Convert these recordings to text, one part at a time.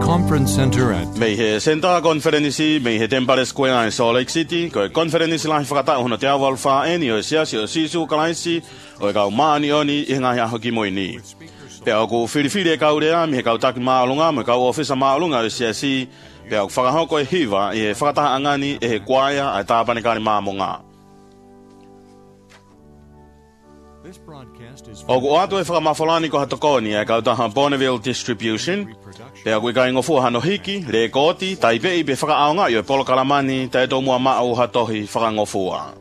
conference center at Meihe Center Conference meihe Temple Square in Salt Lake City ko conference la whakata hono te awal wha eni o siasi o sisu kalaisi o e kau maani oni i ngai aho ki moini. Pe au ku whiriwhiri e kaurea mi he kau taki maalunga me kau ofisa maalunga o siasi pe au whakahoko e hiwa i he whakataha angani e he kwaia ai tāpane kari māmonga. O ku atu e whakamawhalani ko hatokoni e kautaha Bonneville Distribution, pe a kui ka ingofua hano hiki, re koti, taipei pe whakaaonga i o polo kalamani, te tō mua maau hatohi whakangofua.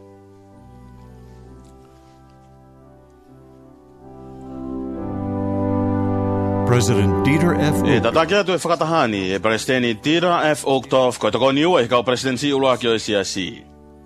President Dieter F. E tataki atu e whakatahani e Presidenti Dieter F. Uchtdorf ko tokoni ua e kau presidency uluaki o siasi.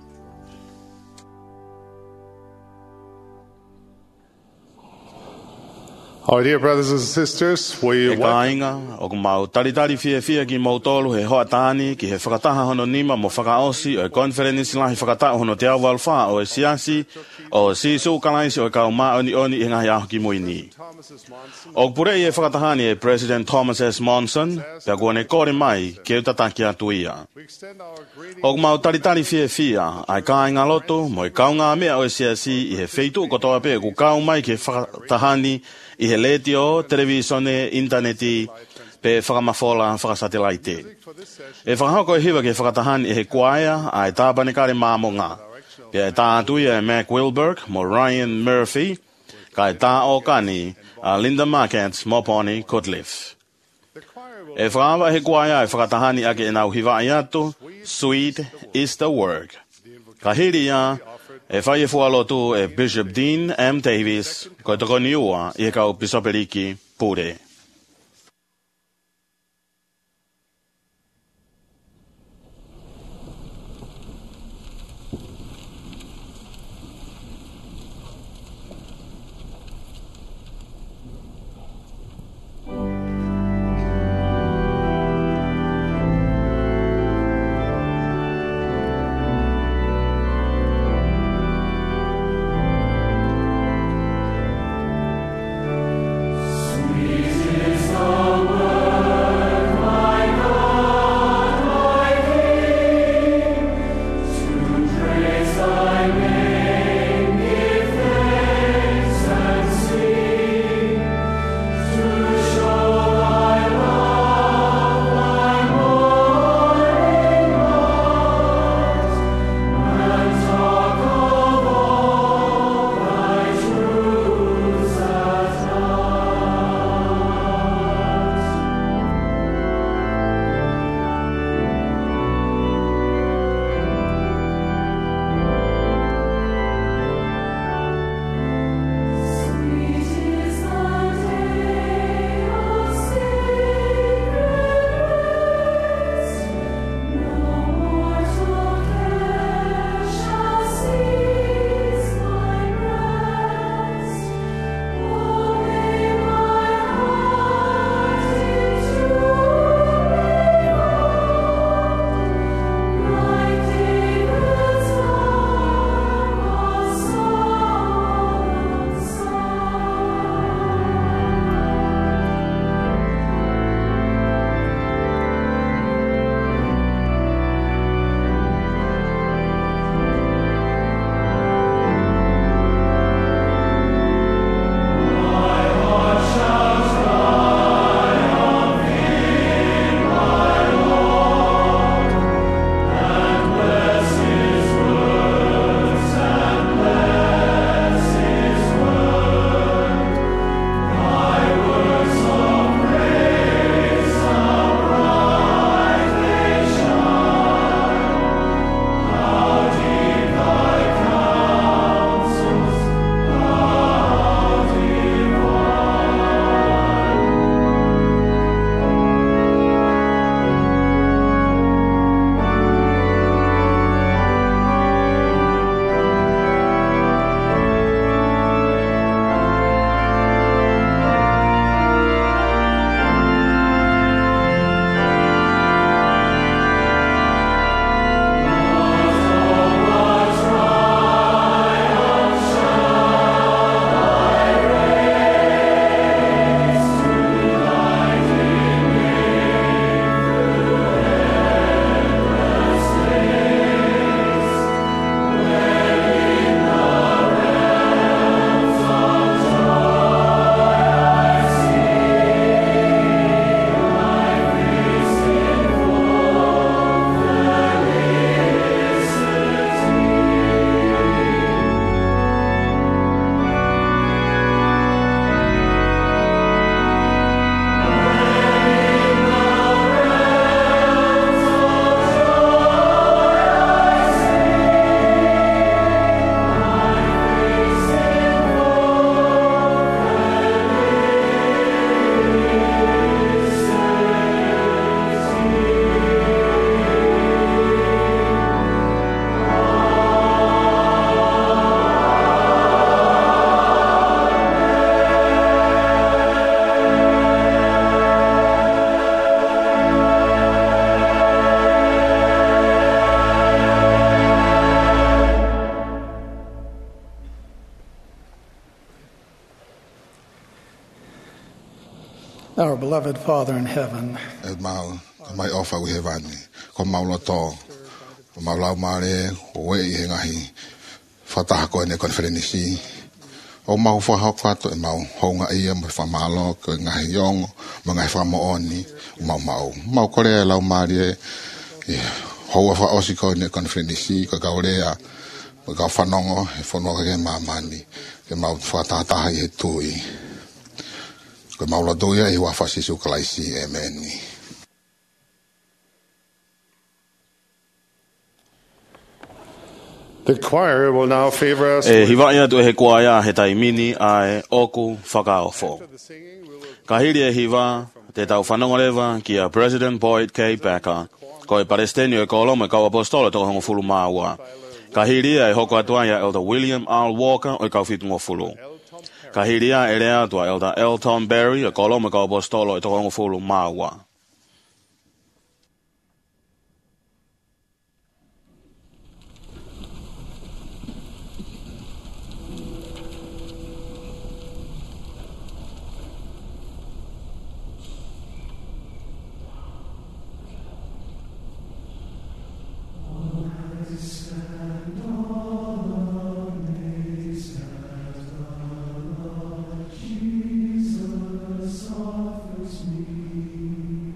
Our dear brothers and sisters, we E kāinga, o ku mau taritari fia ki mautolu he hoa tāni ki he whakataha hono nima mo whakaosi o e conference lahi whakataha hono te awal wha o e siasi o sisu kalaisi o e kau maoni oni i ngahi aho ki moini. O pure i e whakatahani e President Thomas S. Monson, pia kuone kore mai ke utataki atu ia. O ku mau taritari fia ai kāinga loto mo e kaunga mea o e siasi i he feitu kotoa pe ku kau mai ke whakatahani i he letio, televisione, interneti, pe whakamafola, whakasatelaite. E whakahoko e hiwa ke whakatahani i he kwaia ai tāpane kare māmonga. Pe e tā atui e Mac Wilberg, mo Ryan Murphy, ka e tā o kani a Linda Markets, mo Pony Cutliff. E whakawa he kwaia e whakatahani ake e nau hiwa i atu, Sweet is the Work. Ka hiri ia, e whai e fualotu e Bishop Dean M. Davis, ko e toko niua i e kau Bisoperiki Pure. Sweet Our beloved Father in heaven, mai ofa we have ani ko maulo to maulo mare we i ngahi fata ko ne konferensi o mau fa ha kwato e mau honga ia mo fa malo ko ngahi yong mo ngahi fa mo oni mau ko le la mare ho fa osiko ne konferensi ko gaurea ko ga fanongo e fono ke mamani ke mau fata ta e tui ko maulo doia e wa fa sisu klaisi amen. The choir will now favor us. Hivaia tu he kuaia he taimini ai oku whakaofo. Ka hiri e hiva te tau whanongolewa ki a President Boyd K. Becker, ko e Palestinio e kolo me kau apostolo toko hongo fulu māua. Ka hiri e hoko atua ia Elder William R. Walker o i kau fitungo fulu. Ka hiri e rea atua Elder L. Tom Berry e kolo me kau apostolo e toko hongo fulu māua. Jesus offers me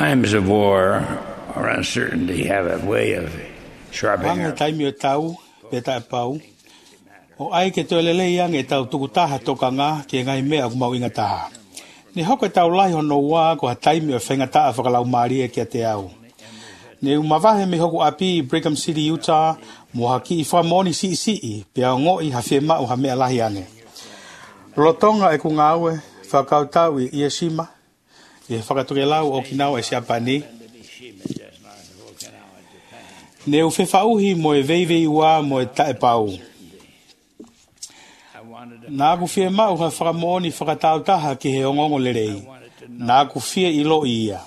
times of war or uncertainty have a way of sharpening Anga taimi o tau, peta e pau. O ai ke tō lele ia nge tau tukutaha tokanga ke ngai mea kumau inga taha. Ni hoko e tau lai hono wā ko ha taimi o whenga taa whakalau maari e kia te au. Ne umawahe me hoku api Brigham City, Utah, mo haki I whamoni si pia o ngoi ha whema o ha mea lahi ane. Lotonga e ku ngāue, whakautau I Ieshima, I whakatuke lau o kinau e Siapani. Ne u whewhauhi mo e veivei ua mo e tae pau. Nā ku whie mau ha whakamoni whakatautaha ki he ongongo lerei. Nā ku whie ilo ia.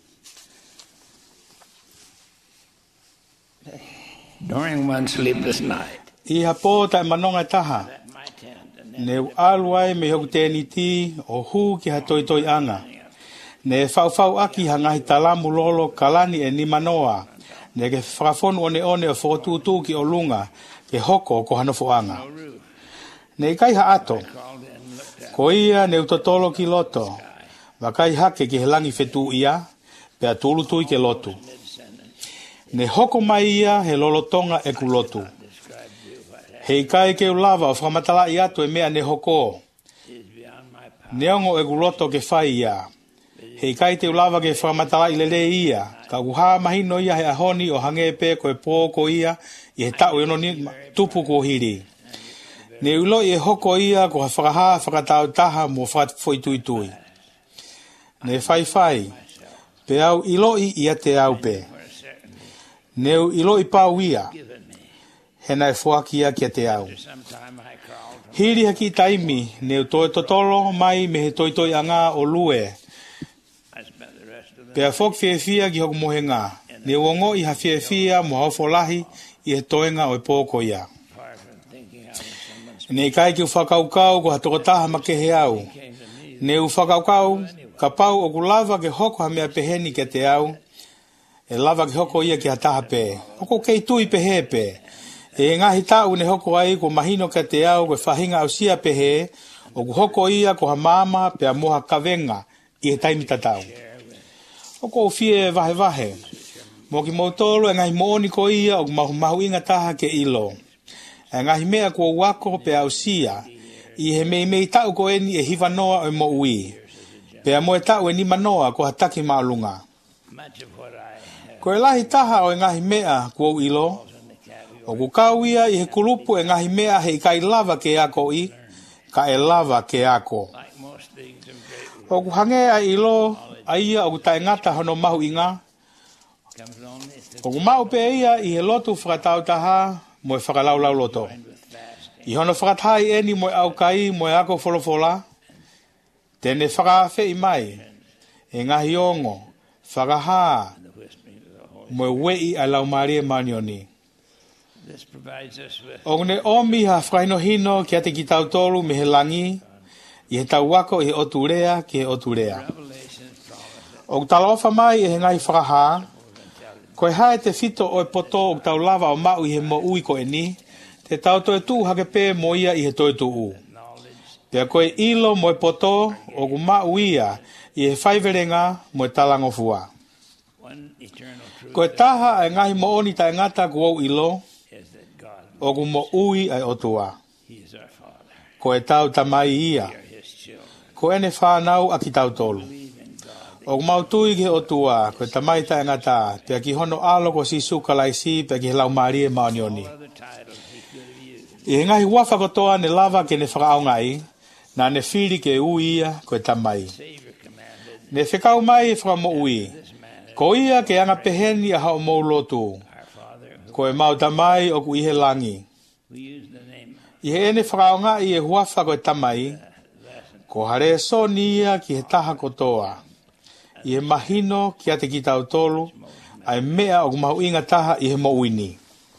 During one sleepless night, I ha pō tae manonga taha. Ne u aluai me hoku tēni ti o hū ki ha toi anga. Ne whau aki ha ngahi talamu lolo kalani e ni manoa. Ne ke whakafonu one o whakatūtū ki o lunga ke hoko ko hanofo anga. Ne kai ha ato. Ko ia ne utotolo ki loto. Wakai hake ki he langi whetu ia, pea tulu tui ke lotu. Ne hoko mai ia he lolotonga e ku lotu. Hei kai ke ulava o whakamatala I atu e mea ne hoko. Neongo e ku loto ke whai ia. Hei kai te ulava ke whakamatala I lele ia. Ka uha mahino ia he ahoni o hange pe ko e pō ko ia I he tau eno ni tupu ko hiri. Ne ulo I hoko ia ko ha whakaha whakatau taha mo whakatfoitui. Ne whai. Pe au iloi ia te au pe. Ne iloi pau ia. Hena e whuakia kia te au. Hiri haki taimi, ne toi totolo mai me he toi anga o lue. Pea whok whiewhia ki hoku mohe ngā. Ne uongo I ha whiewhia mo haufo lahi I he toenga o e pōko ia. Ne kai ki u whakaukau ko ha tokotaha ma ke he au. Ne u whakaukau, ka pau o ku lava ke hoko ha mea peheni ke te au. E lava ki hoko ia ki ha taha pe. Hoko kei tui pehe pe. E ngahi tau ne hoko ai ko mahino ke te au ko whahinga au sia pehe. O ku hoko ia ko ha mama pe a moha kawenga I he taimi tatau. Hoko o fie vahe. Mo ki mautolo e ngahi mooni ko ia o ku mahu inga taha ke ilo. E ngahi mea ko wako pe au sia. I he mei tau ko eni e hiva noa o mo ui. Pe a mo e tau e ni manoa ko hataki maalunga. Ko e lahi taha o e ngahi mea ko ilo. O ku kauia I he kulupu e ngahi mea he kai lava ke ako I. Ka e lava ke ako. O ku hange a ilo a ia o ku tae ngata hono mahu inga. O ku mau pe ia I he lotu whakatau taha mo e whakalaulau loto. I hono whakatai eni mo e au kai mo e ako wholofola. Tene whakawhi I mai. E ngahi ongo. Whakaha. Mo e wei a lau maria manioni. O ne omi ha whakaino hino ki ate ki tau tolu me he langi. I he tau wako I he oturea ki he oturea. O talofa mai e he ngai whakaha. Ko e hae te fito o e poto o tau lava o mau I he mo ui ko e ni. Te tau toe tu hake pē mo ia I he toe tu u. Pea ko e ilo mo e poto o ku mau ia I he whaiverenga mo e talango fua. Ko e taha e ngahi mo oni tae ngata ku au ilo. O ku mo ui ai otua. Ko e tau tamai ia. Ko ene whanau a ki tau tolu. O ku mautui ki otua, ko e tamai tae ngata, pia ki hono alo ko si sukalaisi, pia ki lau marie maonioni. I he ngahi wafa kotoa ne lava ke ne whakao ngai, na ne whiri ke ui ia ko e tamai. Ne whekau mai e whakamo ui. Ko ia ke anga peheni a hao mou lotu. Ko e mau tamai o ku ihe langi. I he ene whakao ngai e huafa ko e tamai. Ko hare so ni ia ki he taha kotoa. I he mahino ki ate ki tau tolu. Ai mea o ku mahu inga taha I he mo uini.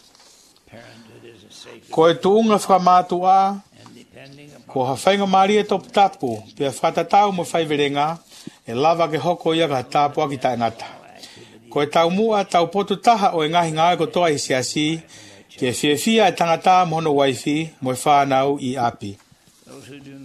Ko e tuunga whakamatu a. Ko ha whainga maari e topu tapu. Pea whakatatau mo whaiverenga. E lava ke hoko ia ka tapu a ki tae ngata. Ko e tau mua tau potu taha o e ngahi ngāi ko toa I siasi. Ke whiewhia e tangata mohono waifi mo e whanau I api.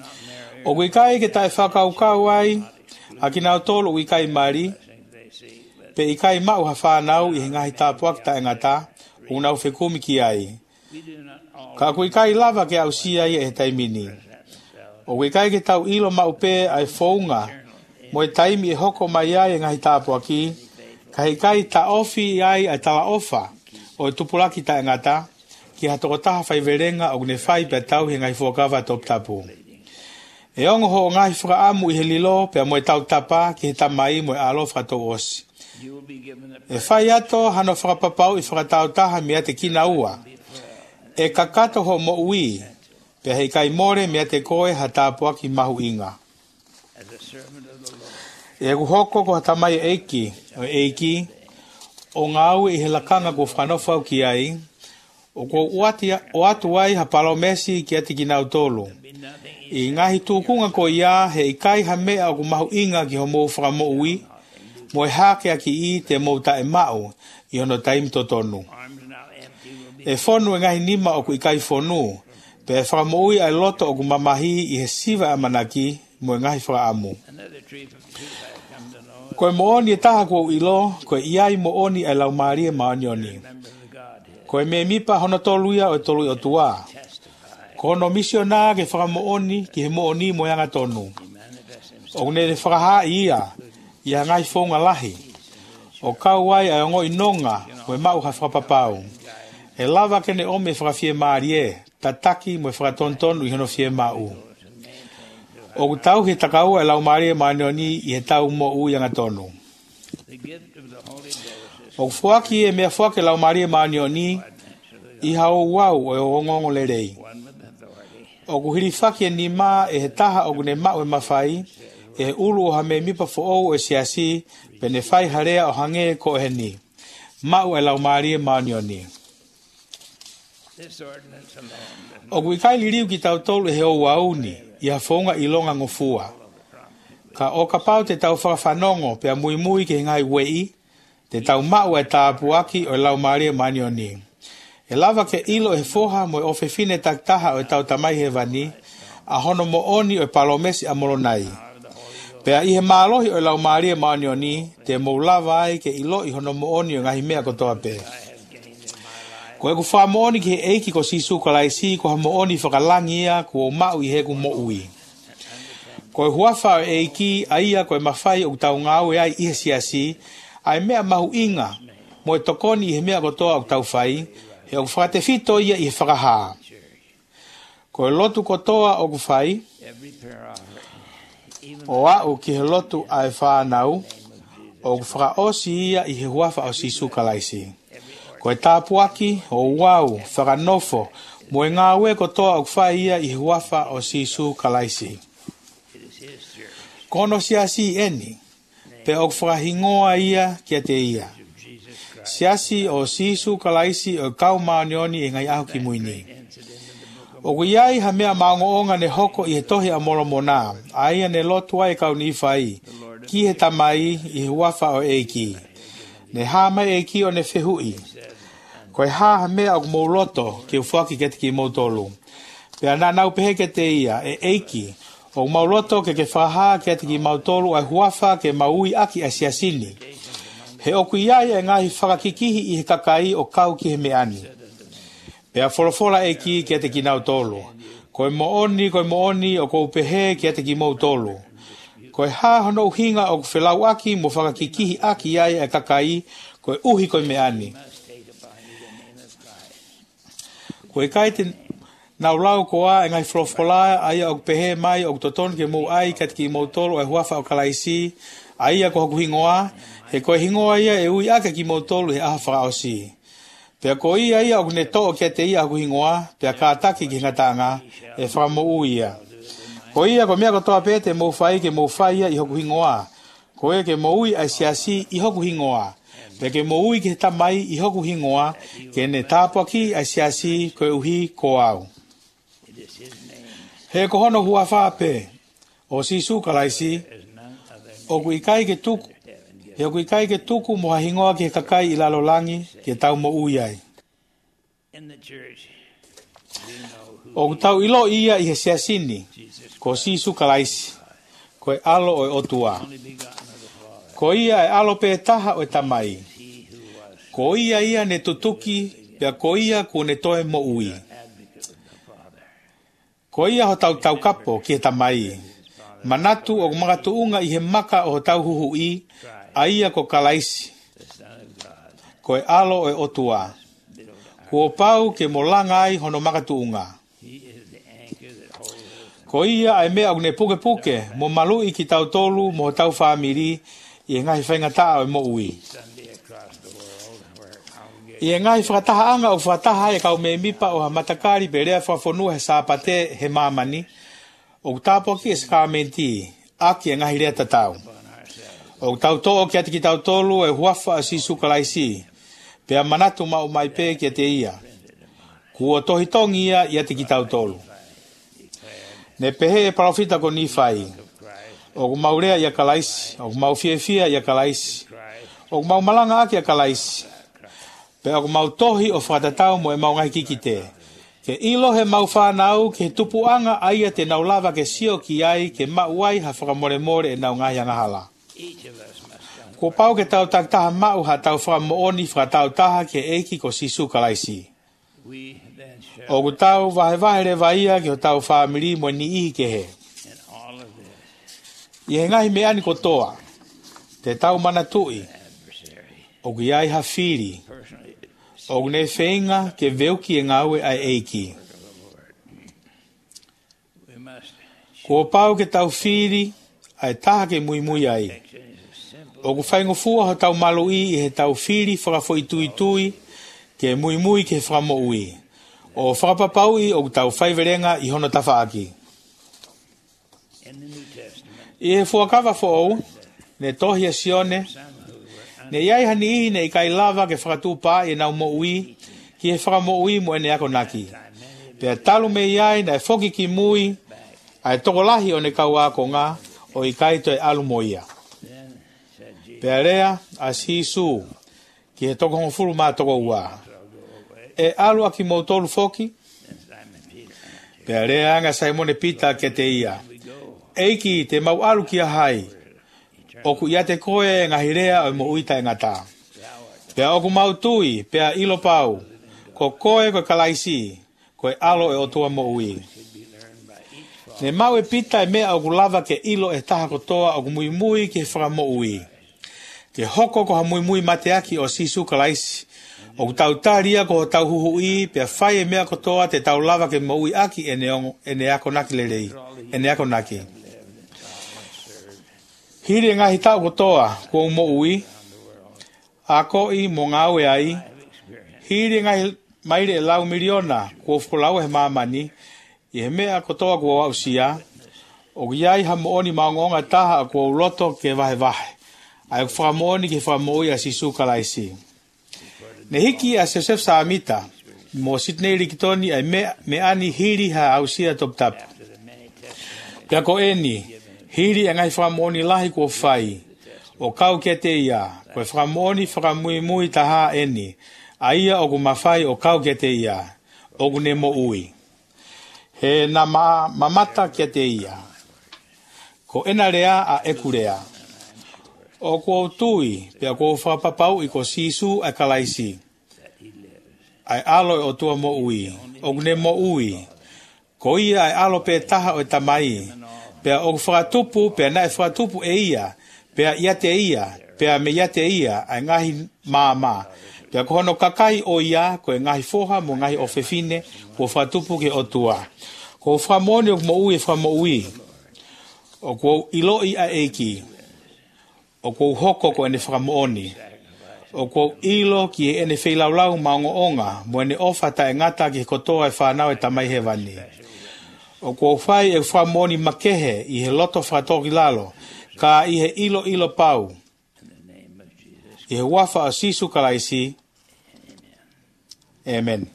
O kui kai ke tae whakaukau ai. A ki nao tolo ui kai mari. pe i kai mau ha whanau i ngahi tāpuak ta engata, unau whekumi ki ai. Ka kui kai lava ke au sia i e taimini. O kui kai ke tau ilo mau pe ai founga, mo e taimi e hoko mai ai e ngahi tāpuaki, ka hei kai ta ofi ai ai tala ofa, o e tupulaki ta engata, ki hatokotaha whaiverenga o ne whai pe tau he ngai fuakawa top tapu. E ongo ho ngai whakaamu i he lilo pe mo e tau tapa ki he tamai mo e alo whakatou osi. E whai ato hano whakapapau i whakatau taha mea te kina ua. E kakato ho mo ui pe hei kai more mea te koe ha tāpua ki mahu inga. E kuhoko ko hatamai eiki o ngau i he lakanga ko whanofau ki ai. O ko o atu ai ha palomesi ki ati ki nau tolu. I ngahi tūkunga ko ia he i kai ha mea o kumahu inga ki ho mou whakamo ui, mo e hake aki i te mou ta e mau i hono taim totonu. E whonu e ngahi nima o ku i kai whonu, pe e whakamo ui ai loto o kumamahi i he siva amanaki mo e ngahi whakaamu. Koe mooni e taha kua uilo, koe iai mooni ai lau maari e maanioni. Koe me mipa hono toluia o e tolu i o tua. Kono misiona ke whakamooni ki he mooni mo yanga tonu. O ne le whakaha ia ngai whonga lahi. O kauai ai ongo inonga mo e mau ha whakapapau. E lava kene ome whakawhie maari e, tataki mo e whakatontonu i hono whie mau. O tau he takau ai lau maari e maanioni i he tau mo u yanga tonu. O fuaki e mea fuake lau maari e maanioni i hao wau o ongongo le rei. O kuhiri whaki e ni maa e he taha o kune mau e mawhai, e he ulu o hame mipa fo ou e siasi, pe ne whai harea o hange ko e ni. Mau e lau maari e maanioni. O kui kai liriu ki tau tolu e he o wauni, i ha whaunga i longa ngofua. Ka o ka pau te tau whakawhanongo pe a mui mui ki ngai wei, te tau mau e tāpuaki o lau maari e maanioni. E lava ke ilo e foha mo e ofe fine taktaha o e tau tamai he vani, a hono mo oni o e palomesi a molonai. Pea i he maalohi o e lau maari e maanioni, te mou lava ai ke ilo i hono mo oni o ngahi mea kotoa pe. Ko e ku wha mo oni ki he eiki ko sisu kalaisi ko ha mo oni whakalangia ko o mau i he ku mo ui. Ko e huafa o eiki a ia ko e mawhai o tau ngau e ai i he siasi, ai mea mahu inga, mo e tokoni i he mea kotoa o tau whai, e o whakate fito ia i he whakaha. Ko e lotu kotoa o ku whai, o au ki he lotu ai whanau, o ku whakaosi ia i he huafa o sisu kalaisi. Ko e tāpuaki o wau whakanofo, mo e ngā ue kotoa o ku whai ia i he huafa o sisu kalaisi. Kono siasi eni, pe o ku whakahingoa ia kia te ia. Siasi o sisu kalaisi o kau maanioni e ngai ahu ki muini. O kuiai ha mea maongoonga ne hoko i he tohi a molo mona, aia ne lotua e kau ni whai, ki he tamai i he wafa o eiki. Ne hama eiki o ne whehui. Koe ha mea o kumouloto ki ufuaki kete ki moutolu. Pea nā nau pehe ke te ia e eiki, o kumouloto ke whaha kete ki mautolu ai huafa ke maui aki a siasini. He oku iai e ngahi whakakikihi i he kakai o kau ki he meani. Pea wholofola e ki te ki nau tolu. Koe mooni o kou pehe ki te ki mau tolu. Koe hono uhinga o ku whelau aki mo whakakikihi aki iai e kakai koe uhi koe meani. Koe kai te nau lau koa e ngai wholofola aia o ku pehe mai o ku totonu ke mou ai ki te ki mau tolu e huafa o kalaisi aia ko hoku hingoa. He koe hingoa ia e ui ake ki mautolu he aha whakaosi. Pea ko ia o kune to'o kia te ia haku hingoa, pea kātaki ki ngatanga e whakamo ui ia. Ko ia ko mea kotoa pe te mou whai ke mou whai ia i hoku hingoa. Ko ia ke mou ui ai siasi i hoku hingoa. Pea ke mou ui ke tamai i hoku hingoa, ke ne tāpuaki ai siasi koe uhi ko au. He ko hono hua whape, o sisu kalaisi, o ku ikai ke tuku, he o kai ke tuku mo hingoa ke kakai i lalolangi ke tau mo uiai. O tau ilo ia i he siasini, ko sisu kalaisi, ko e alo o otua. Ko ia e alo pe taha o tamai. Ko ia ne tutuki, pia ko ia ku ne toe mo ui. Ko ia ho tau kapo ki e tamai. Manatu o mga tuunga i he maka o tau huhui, a ia ko kalaisi. Ko e alo e otua. Ko pau ke molanga ai hono maka tuunga. Ko ia ai mea o ne puke mo malui ki tau tolu mo tau whamiri i ngai whaingataa o mo ui. I ngai whakataha anga o whakataha e kau me mipa o ha matakari pe rea whafonua he sāpate he mamani o tāpo ki e skamenti aki e ngahi rea tatau. O tau tō ki ati ki tau tolu e huafa a si sukalaisi pe a manatu ma o mai pe ki te ia. Kua tohitongi ia i ati ki tau tolu. Ne pehe e parofita ko nifai. O maurea ia kalaisi, o mau fiefia ia kalaisi. O mau malanga aki ia kalaisi. Pe o mau tohi o whakatatau mo e mau ngai kikite. Ke ilo he mau whanau ke tupuanga aia te naulava ke sio ki ai ke mauai ha whakamore more e nau ngai angahala. Ko pau ke tau taktaha mau ha tau whakamooni whakatau taha ke eiki ko sisu kalaisi. O ku tau vahe re vaia ki o tau whamiri mo ni ihi ke he. I he ngahi me ani kotoa, te tau manatui, o ku iai hawhiri, o ku ne whenga ke veuki e ngaue ai eiki. Ko pau ke tau whiri, ai taha ke mui ai. O ku whaingofua ho tau malui i he tau whiri whakafo itui, ke mui ke whakamo ui. O whakapapaui o tau whaiverenga i hono tawhaaki. I he fuakawa fōu, ne tohia sione, ne iai hani ihi ne ikai lava ke whakatūpā i nau mo ui, ki he whakamo ui mo ene ako naki. Pea talu me iai na e whoki ki mui, ai tokolahi o ne kau ako ngā, o ikai to e alu mo ia. Pea rea, as hisu, ki he toko hongfuru mā toko ua. E alu aki mo tolu foki, pea rea anga Simone Peter ke te ia. Eiki te mau alu ki a hai, oku ia te koe ngahirea o mo uita e ngata. Pea oku mau tui, pea ilo pau, ko koe ko kalaisi, ko e alo e otua mo ui. Ne mau e pita e mea oku lava ke ilo e taha kotoa oku mui ki he whaka mo ui. Ke hoko ko ha mui mateaki o sisu kalaisi, o tau taria ko tau huhui pe fai e mea kotoa te tau lava ke mo ui aki ene ako naki lerei, ene ako naki. Hiri ngahi tau kotoa ko mo ui, ako i mo ngaue ai, hiri ngahi maire e lau miliona ko fukolau he mamani, i he mea kotoa ko ausia, o iai ha mooni maungonga taha ko loto ke vahe. Ai whakamooni ke whakamooi a sisu kalaisi. Ne hiki a Joseph Saamita, mo Sydney Rikitoni ai me ani hiri ha ausia top tap. Pea ko eni, hiri e ngai whakamooni lahi ko whai, o kau ke te ia, koe whakamooni whakamui taha eni, a ia o ku mawhai o kau ke te ia, o ku ne mo ui. He na mamata ke te ia, ko ena rea a eku rea. O ko tui, pea ko whapapau i ko sisu a kalaisi. Ai alo e o tua mo ui, o ne mo ui. Ko ia ai alo pe taha o tamai. Pea o whakatupu, pea na e whakatupu e ia, pea ia te ia, pea me ia te ia, ai ngahi maa. Pea ko hono kakai o ia, ko e ngahi foha mo ngahi o whewhine, ko whakatupu ke o tua. Ko whamoni o mo ui e whamo ui. O ko iloi a eiki. O ko hoko ko ene whakamooni. O ko ilo ki ene whelaulau maungo onga, mo ene ofa ta e ngata ki kotoa e whanau e tamai he wani. O ko whai e whakamooni makehe i he loto whatoki lalo, ka i he ilo pau. I he wafa o sisu kalaisi. Amen.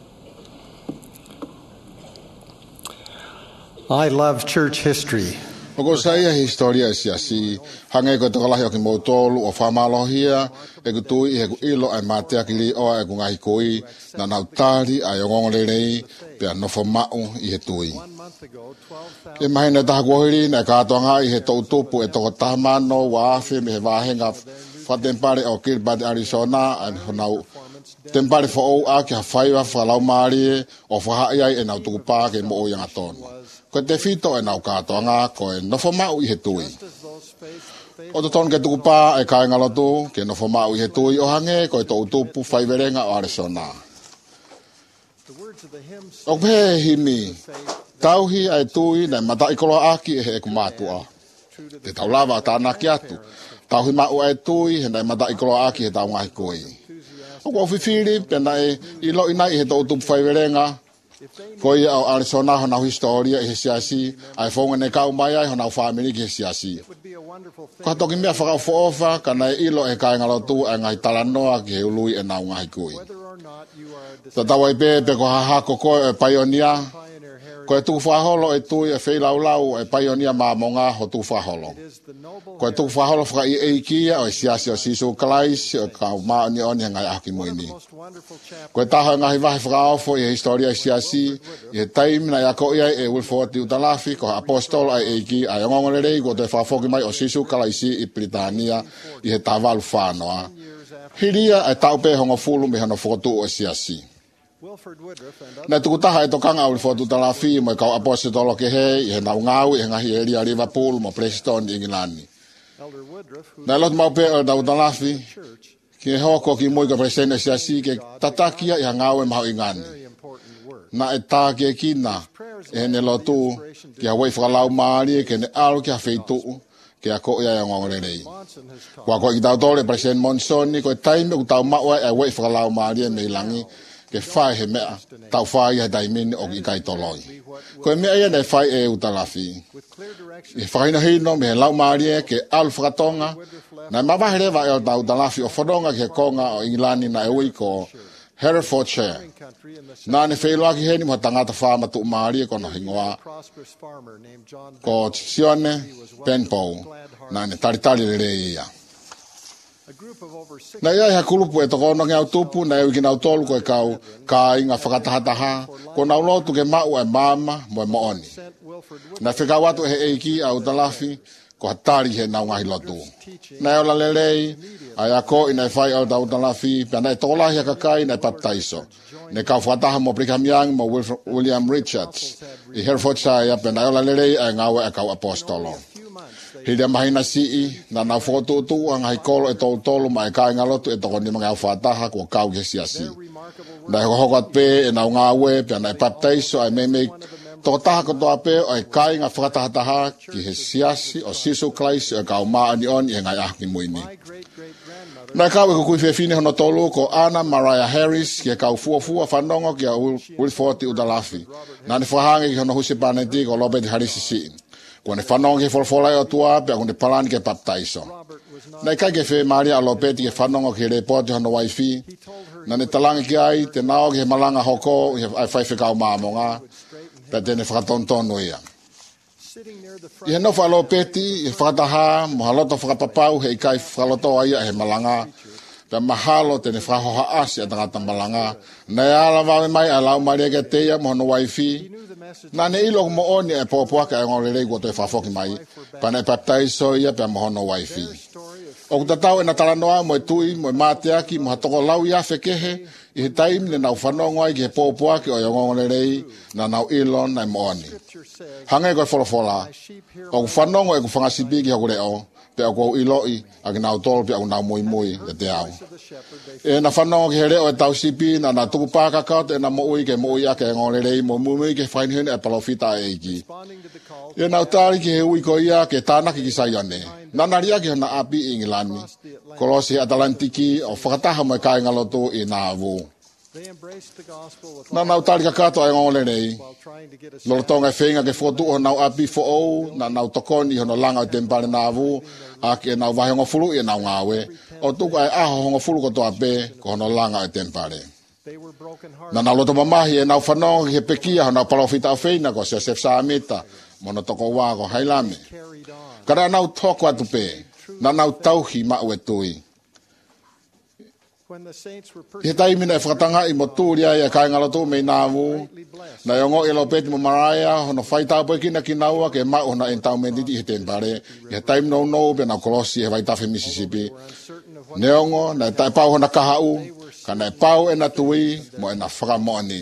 I love church history. Oko saya historia siasi hange ko to kala yo ki motolu o famalohia e ku tui e ku ilo ai matea ki li o e ku ngai koi na nautari ai ngongolelei pe no fomau I he tui e mai na ta gohiri na ka tonga I he toutupu e to tamano wa afi me va henga fa tempare o Kilbert Arizona an honau tempare fo o a ki ha faiwa fa lau mari o fa ai e na tu pa ke mo yang aton ko te fito e nau kātoanga ko e nofo mau I he tui. O to ton ke tukupa e kai ngalotu ke nofo mau I he tui o hange ko e tō utupu whaiverenga o Arizona. O pe himi, tauhi ai tui na mata ikolo aki e he kumatua. Te tau lava tāna ki atu. Tauhi mau ai tui he na mata ikolo aki he tau ngahi koi. O ko whiwhiri pena e ilo ina I he tō utupu whaiverenga ko ia o Arizona hona historia I he siasi ai fonga ne kau mai ai hona family ki he siasi ko toki mea whakau foofa kana ilo e kai ngalotu e ngai talanoa ki he ului e nau ngai kui tatawa I pe ko haha ko e pioneer ko e tu whaholo e tui e wheilau e pioneer mamonga ho tu whaholo ko e tu whaholo whaka I eikia o e siasi o sisu kalais o kau maoni oni ngai aki muini ko e taha ngahi wahi whakaofo I he historia siasi I he taimi na iako ia e Wilford Utalafi ko apostol ai eiki ai ngongorerei ko te whafoki mai o sisu kalaisi I Britania I he tavalu whanoa hiria e taupe hongo fulu me hano whokotu o siasi na tukutaha e tokanga o Wilford Utalafi mo kau apostolo ke he I he nau ngau I he ngahi eria Liverpool mo Preston Ingilani na lot mau pe o Utalafi ki hoko ki moi ka presene siasi ke tatakia I ngau e maho ingani na e tā ke kina e ne lotu ki a wei whakalau maari ke ne alu ki a wheitu ke a ko ia ngongorerei kwa ko I tau tole President Monson ko e taime ku tau maua e wei whakalau maari e meilangi ke whae he mea tau whae he taimini o ki kai toloi ko e mea ia ne whae e Utalafi e whakaina hino me he lau maari e ke alu whakatonga na mawaherewa e o tau Utalafi o whanonga ke konga o Ingilani na e ui ko Herefordshire. Nā ne whailoa ki heni mo tangata whāma tu maari ko no hingoa ko Sione Penpo nā ne taritari re ia. Na ia ha kulupu e toko no ngau tupu na e wiki nau tolu ko e kau ka inga whakatahataha ko nau lotu ke mau e mama mo e mooni. Na whikawatu he eiki a Utalafi ko hatari he nau ngahi lotu. Na e ola lelei ai ako ina whai au tau Utalafi pena e tolahi a kakai na e paptaiso. Ne kau whataha mo Brigham Young mo William Richards I Herefordshire pena e ola lelei ai ngawe e kau apostolo. Hidea mahina sii na nau whotutu ang hai kolo e tolu ma e kai ngalotu e toko ni mga whataha ko kau ke siasi. Na e hokat pe e nau ngawe pena e paptaiso ai meme toko taha ko toa pe o e kai ngā whakatahataha ki he siasi o sisu klaisi o kau maani on I ngai ahki muini. Na kau e kukui whiwhine hono tolu ko Anna Mariah Harris ki e kau fuafua whanongo ki a Wilford Utalafi. Na ne whahange ki hono husipaneti ko Robert Harris siin. Ko ne whanongo ki folfolai o tua pe a kune palani ke paptaiso. Na kai ke whi Maria Lopeti ke whanongo ki repoti hono waifi. Na ne talangi ki ai te nao ki he malanga hoko I whai whikau maamonga. Pe tene whakatontonu ia. I he no whalopeti, I whakataha, mo haloto whakapapau, he kai whaloto aia he malanga. Pe mahalo tene whahoha asi a tangata malanga. Na e ala wawe mai a lau maria ke teia mo hono waifi. Na ne ilo mo oni e popoaka e ngorelei kua te whafoki mai. Pa ne paptaiso ia pe mo hono waifi. O kutatau e na talanoa mo e tui, mo e mateaki, mo hatoko lau ia whekehe. I he taimi ne nau whanongo ai ki he pōpuaki o iongongorerei na nau ilon na mooni. Hangai koe wholofola. O ku whanongo e ku whangasipi ki haku reo. Pe o ku iloi a ki nau tolo pe o nau mui mui e te au. E na whanongo ki he reo e tau sipi na na tuku pākakau te na moui ke moui ake e ngorerei mo mui ke whainhune e palofita e iki. E nau tari ki he ui ko ia ke tānaki ki saione. Nanaria ki hana api I Ingilani. Kolosi Atlantiki o whakataha mo e kai ngalotu I nā avu. Na nau tari ka kato ai ngolelei. Lolotonga e whenga ke whotu o nau api fo ou, na nau tokoni hono langa o tempare nā avu, a ke nau wahi hongo fulu I nau ngawe. O tuku ai aho hongo fulu ko toa pe, ko hono langa o tempare. Na nau loto mamahi e nau whanonga ki he pekia ho nau palofita o wheina ko se sefsa amita, mono toko wā ko hailame. Kara nau toko atu pe, na nau tauhi mau e tui. He taimina e whakatanga I moturia I a kai ngalotu mei nāmu, na yongo I lopeti mo maraia, hono whaitau poe kina ki naua, ke mau hona entau menditi he tempare, he taim no no be na kolosi he waitafe Mississippi. Neongo, na e pau hona kahau, ka na e pau e na tui, mo e na whakamoani.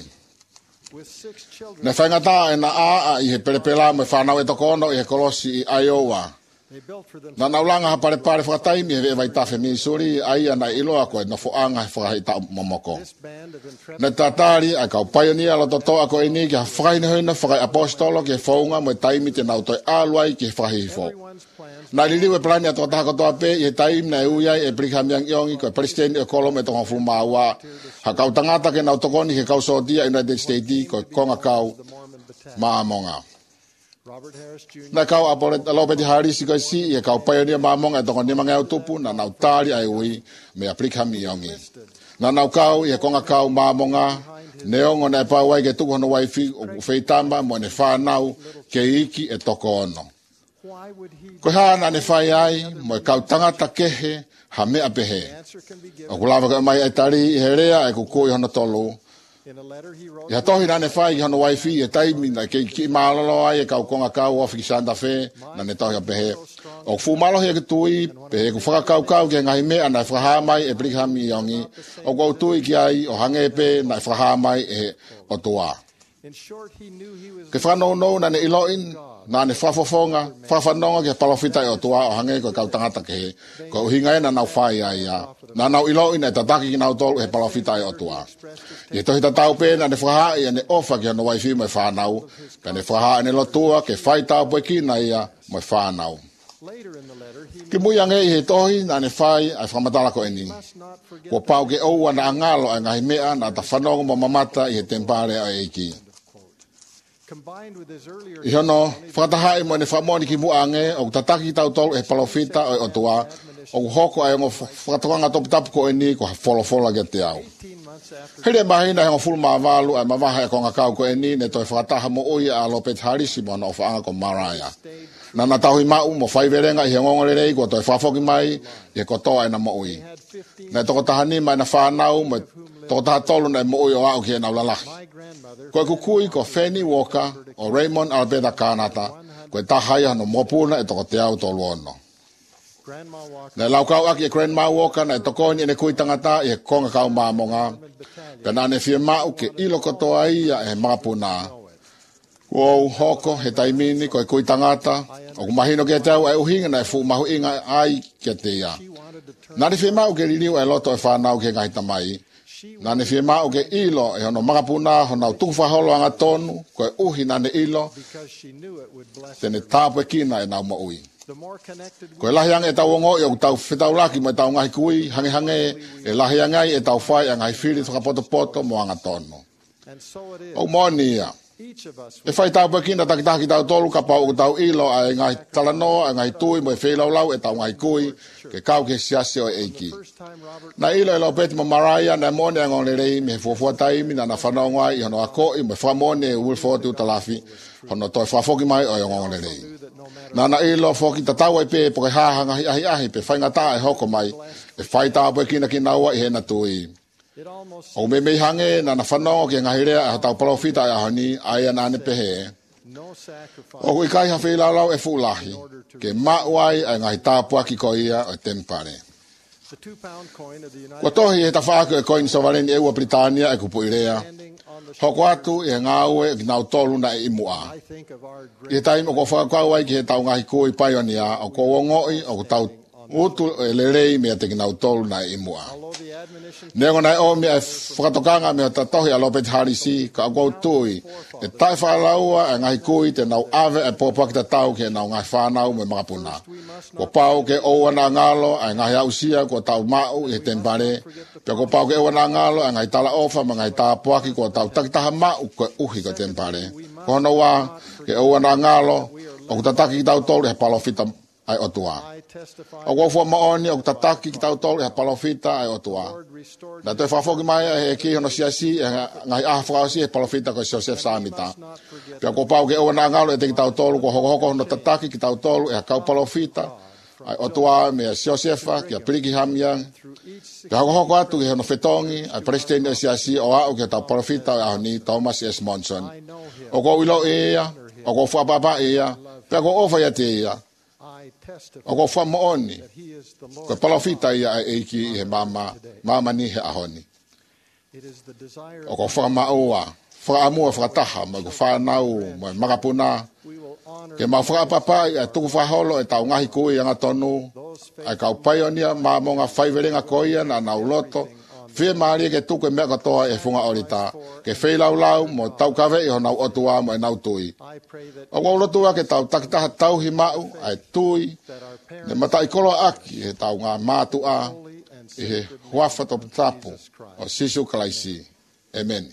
Na whaingata e na a I he perepela mo e whanau e tokono I he kolosi I Iowa. Na naulanga ha pare whakataimi he waitafe Missouri, aia na iloa koe na foanga he whakahita momoko. Na tatari a kau pioneer lo totoa ko ini ki ha whakaini hoina whakai apostolo ki he whaunga mo e taimi te nau toi aluai ki he whakahifo. Na liliu e plani a tō tahako toa pe I he taimi na e uiai e Brigham Young Yongi ko e President e kolom e tonga fulmaua. Ha kau tangata ke nau tokoni he kau sotia United States ko e konga kau maamonga. Na kau Lopeti Harris ko si e kau pioneer maamonga e tonga nimanga au tupu na nau tari ai ui me a Brigham Yongi. Na nau kau e konga kau maamonga neongo na e pauai ke tuku hono waifi o feitamba mo ne whanau ke iki e toko ono. Ko hana ne whai ai mo e kau tangata kehe ha mea pehe. O kulawa ka mai e tari I he rea e kukui hono tolu. Ia tohi na ne whai hono waifi e taimi na ke ki malolo ai e kau konga kau ofi ki Santa Fe na ne tohi a pehe. O fu malohi e ke tui pehe ku whakakau kau ke ngai mea na e whahamai e Brigham Yongi. O kou tui ki ai o hangepe na e whahamai e o tua. Ke whanau nou na ne iloin na ne whafofonga, whafanonga ke palofita e o tua o hange ko kau tangata ke he. Ko uhinga e na nau whai ai ia. Na nau iloin e tataki ki nau tolu he palofita e o tua. I tohi tatau pe na ne whaha ia ne ofa ki hano waifi mo e whanau. Ka ne whaha ne lotua ke whaitau poe ki na ia mo e whanau. Ki muiange I he tohi na ne whai ai whamatala ko eni. Ko pau ke oua na angalo ai ngahi mea na ta whanonga mo mamata I he tempare a eiki. I hono, whakatahai mo ne whamoni ki muange, o tataki tau tolu e palofita o tua, o hoko ai ngo whakatokanga toputapu ko eni ko wholofola ke te au. Here mahina he ngo fulma avalu ai mawaha e konga kau ko eni, ne toi whakataha mo oi a Lopeti Harris mo na o whaanga ko Mariah. Na na tauhi mau mo whaiverenga I he ngongorerei ko toi whafoki mai, I he kotoa e na mo oi. Na toko tahani mai na whanau, mo toko taha tolu na mo oi o au ki e na ulalahi. Ko e kukui ko Fanny Walker o Raymond Alberta Kanata, ko e tahai hano mopuna e toko te au tolu ono. Na laukau aki e Grandma Walker na e tokoni e ne kui tangata I he konga kau maamonga, pena ne fie mau ke ilo kotoa ia e mapuna. Ko hoko he taimini ko e kui tangata, o kumahino ke te au e uhinga na e fu mahu inga ai ke te ia. Na ne fie mau ke liliu e loto e whanau ke ngai tamai, na ne fie mau ke ilo e hono makapuna honau tukuwhaholo anga tonu, ko e uhi na ne ilo, tene tāpu e kina e nau ma ui. Ko e lahianga e tau ongo i o tau whetau laki mo e tau ngahi kui, hange e lahianga e tau whai a ngahi whiri whakapoto mo anga tonu. O moni ia. E whai tau pekina takitaki tau tolu ka pau o tau ilo a e ngai talanoa, a ngai tui mo e whelaulau e tau ngai kui, ke kau ke siasi o eiki. Na ilo e Lopeti mo Mariah na mone a ngone rei me fuafua taimi na na whanonga I hono ako I me whamone e Wilford utalafi, hono toi whafoki mai o ngone rei. Na ilo foki tatau ai pe po ke hahanga ahi pe whaingata e hoko mai, e whai tau pekina ki naua I hena tui. O me mei hange na whanonga ke ngahirea a tau palofita e ahoni aia nane pehe. O kui kai ha whelaulau e fulahi, ke mauai a ngahi tāpua ki ko ia o tempare. Ko tohi he tawhaako e koini sovareni e ua Britania e kupu irea. Hoko atu e ngāue ki nau tolu na e imua. I he taimi o ko whakakau ai ki he tau ngahi kui paionia o ko wongoi o ko tau utu e lerei mea te ki nau tolu na e imua. Nengo nai o mea e whakatokanga mea tatohi a Lopeti Harris ka kou tui. E tai whalaua e ngahi kui te nau ave e popaki ta tau ke nau ngahi whanau me makapuna. Ko pau ke oua na ngalo e ngahi ausia ko tau mau I tempare. Pea ko pau ke oua na ngalo e ngahi tala ofa ma ngahi tāpuaki ko tau takitaha mau ko uhi ko tempare. Ko hono wā ke oua na ngalo o kutataki tau tolu he palofita ai otua. O ko fo maoni o tataki ki tau tolu e palofita ai o tua. Na te whafoki mai e ki hono siasi ngai ahafrasi e palofita ko Joseph Samita. Pia ko pau ke oana ngalo e te ki tau tolu ko hoko hono tataki ki tau tolu e kau palofita. Ai o tua me Josefa ki a Piliki Hamiang. Pia hoko atu ki hono fetongi ai presidente e siasi o au ki tau palofita a ni Thomas S. Monson. O ko ilo ea, o ko whapapa ea, pia ko ofa ia te ea. O ko wha mooni, ko palofita ia e eiki he mama ni he ahoni. O ko wha maua, wha amua whakataha, ma ko whanau, ma magapuna, ke ma whakapapa ia tuku whaholo e tau ngahi kui anga tonu, ai kau paionia ma monga whaiverenga koia na nau loto, Fie maari ke tuku e mea katoa e funga orita. Ke whei lau mo tau kawe i ho nau otua mo e nau tui. O kwa ulotua ke tau takitaha tau hi mau ai tui. Ne mata i kolo aki he tau ngā mātua i he huafa topu tapu o sisu kalaisi. Amen.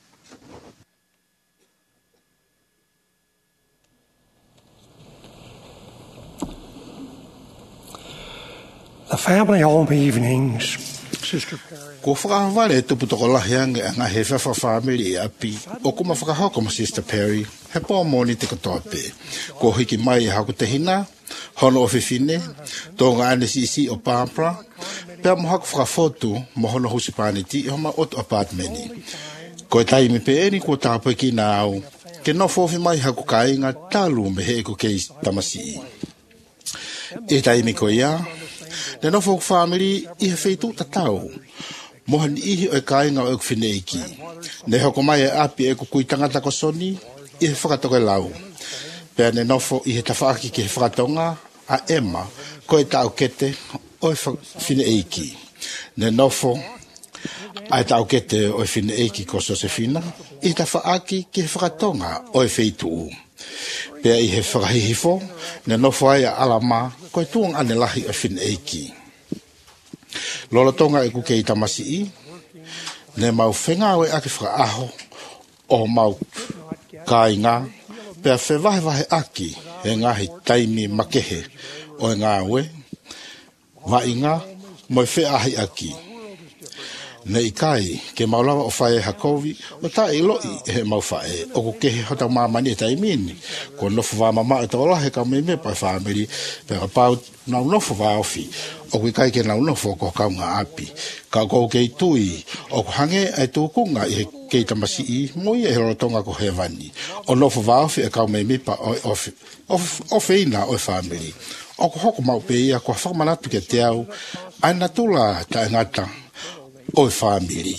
The family home evenings, Sister Perry. Ko whakawale tupu toko lahiange a ngā he whawha family api. O kuma whakahoko ma Sister Perry, he pō mōni te katoa pē. Ko hiki mai e haku te hina, hono o whiwhine, tō ngā ane sisi o Pāpra, pēr mo haku whakafotu mo hono husi pāniti i homa otu apartmenti. Ko e taimi pēni ko tāpoi ki nā au, ke no fōwhi mai haku kāinga tālu me he eko kei tamasi. E taimi ko ia, ne no fōku family i he wheitu tatau. Mohan ihi o e kāinga o e kuwhine iki. Ne hoko mai e api e kukui tangata ko soni, i he whakatoko e lau. Pea ne nofo i he tawhaaki ki he whakatonga, a Emma, ko e tau kete o e whine iki. Ne nofo, a e tau kete o e whine iki ko Josefina, i he tawhaaki ki he whakatonga o e wheitu. Pea i he whakahihifo, ne nofo ai a alama, ko e tuang ane lahi o e whine iki. Lola tonga e kuke i tamasi I, ne mau whenga oe ake whakaaho o mau kāinga, pea whewahe aki e ngahi taimi makehe o e ngā oe, wainga mo e wheahi aki. Ne I kai, ke maulawa o whae hakovi, o ta e loi e he mau whae, o kukehe hota mamani e taimini, ko nofu wā mama e tawalahe ka me me pai whamiri, pea pau nau nofu wā ofi, o kui kai ke nau nofu o ko kaunga api, ka kou kei tui, o ku hange e tūkunga I he kei tamasi I, mo I e herotonga ko he wani, o nofu wā ofi e kau me me pa o feina o e whamiri, o ku hoko mau pe ia, ko whakamanatu ke te au, aina tula ta ngata, o e whamiri.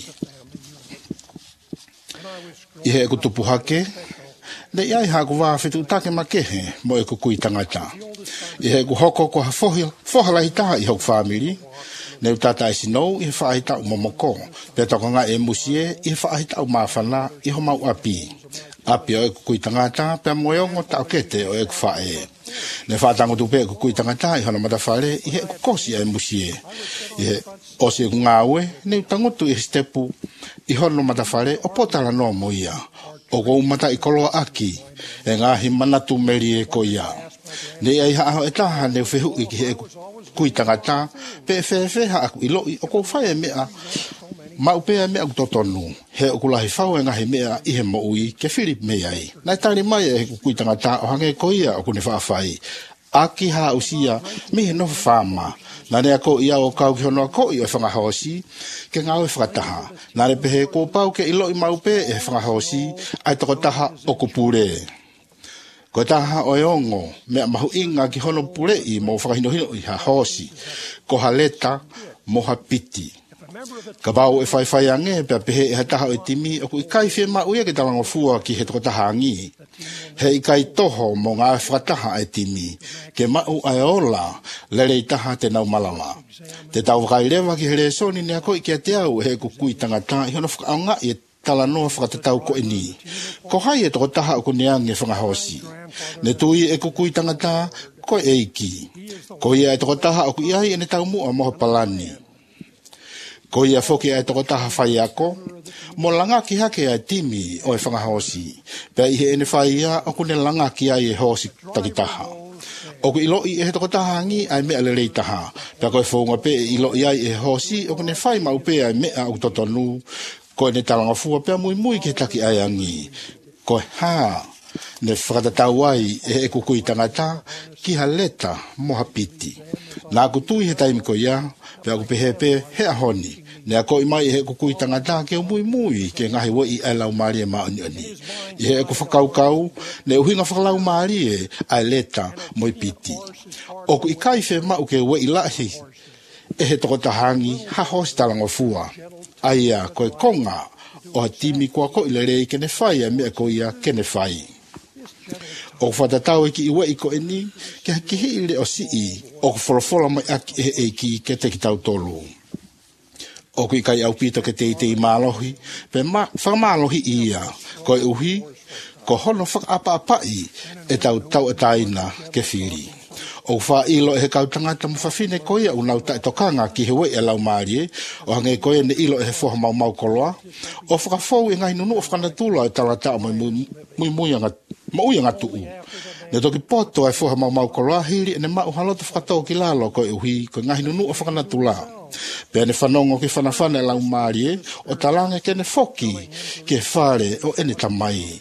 I he eku tupu hake, ne iai haku wā whetu take makehe mo eku kui tangata. I he eku hoko ko ha whohalahi taha I hoku whamiri, ne utata e sinou I he whaahita u momoko, pia toko ngā e musie I he whaahita u mawhana I ho mau api. Api o eku kui tangata, pia moeongo tau kete o eku whae. Ne whaatango tupe eku kui tangata I hana matawhare I he eku kosi e musie. I he o se ngā ue, ne utangotu I he stepu I hono matawhare o potala no mo ia. O kou mata I koloa aki, e ngāhi manatu meri e ko ia. Ne ai haaho e taha ne whehu I ki he kui tangata, pe whewha aku I loi, o kou whae mea, maupea mea kutotonu, he o kulahi whau e ngahi mea I he moui ke Philip mea I. Nai tari mai e kui tangata o hange ko ia o kune whaafai. Aki haa usia, mihe no whaama. Nare ako ia o kau ki hono ako I o whangahosi, ke ngā o whakataha. Nare pehe ko pau ke ilo I maupe e whangahosi, ai toko taha o kupure. Ko taha o eongo, mea mahu inga ki hono pure I mo whakahinohino I ha hosi, ko ha leta mo ha piti. Ka bau e whai ange, pia pehe e taha o e timi, o ku I kai whi ma uia ke tawango fua ki he toko taha angi. He I kai toho mo ngā whakataha e timi, ke mau ai ola, lere I taha te nau malala. Te tau wakai rewa ki here soni ni ako I kia te au he kukui tangata, I hono whakaunga I tala noa whakatatau ko e ni. Ko hai e toko taha o ku neange whangahosi. Ne tui e kukui tangata, ko e iki. Ko ia e toko taha o ku iai e ne tau mua moho palani. Ko ia foki ai toko taha whai ako, mo langa ki hake ai timi o e whangahosi, pea I he ene whai ia o kune langa ki ai e hosi takitaha. O ku ilo I he toko tahangi ai mea lelei taha. Pea koe whaunga pe ilo I ai e hosi o kune whai mau pe ai mea au totonu. Koe ne talanga fua pea mui ke taki ai angi. Koe ne whakatatau ai e kukui tangata ki ha leta moha piti. Nā kutui he taimi ko ia, pea kupehe pe he ahoni. Ne a koi mai he kukui tangata ke mui ke ngahi wa I lau maari e maoni ani. I he ku whakaukau, ne uhinga whakalau maari e ai leta moi piti. O ku ikai whe mau ke wa I lahi, e he toko tahangi ha hosi talanga fua. Aia koe konga o ha timi kua ko ilerei kene whai a mea ko ia kene whai. O whatatau ki iwe iko eni, ke haki hii le o sii, o wholofola mai aki ki ke te ki tau tolu. O kui kai au pito ke te mālohi, pe whamālohi ia, koe uhi, ko hono whakaapa-apai e tau e taina ke whiri. O wha ilo e he kau tangata mwhawhine koia unau tae tokanga ki he wei e lau maarie, o hange koia ne ilo e he whoha mau koloa, o whakafou e ngai nunu o whakanatula e talatao mauianga tuu. Ne toki poto e whoha mau koloa hiri e ne mau haloto whakatau ki lalo koe uhi, koe ngai nunu o whakanatula. Pea ne whanongo ki whanawhana e lau maarie, o talanga ke ne whoki ke whare o ene tamai.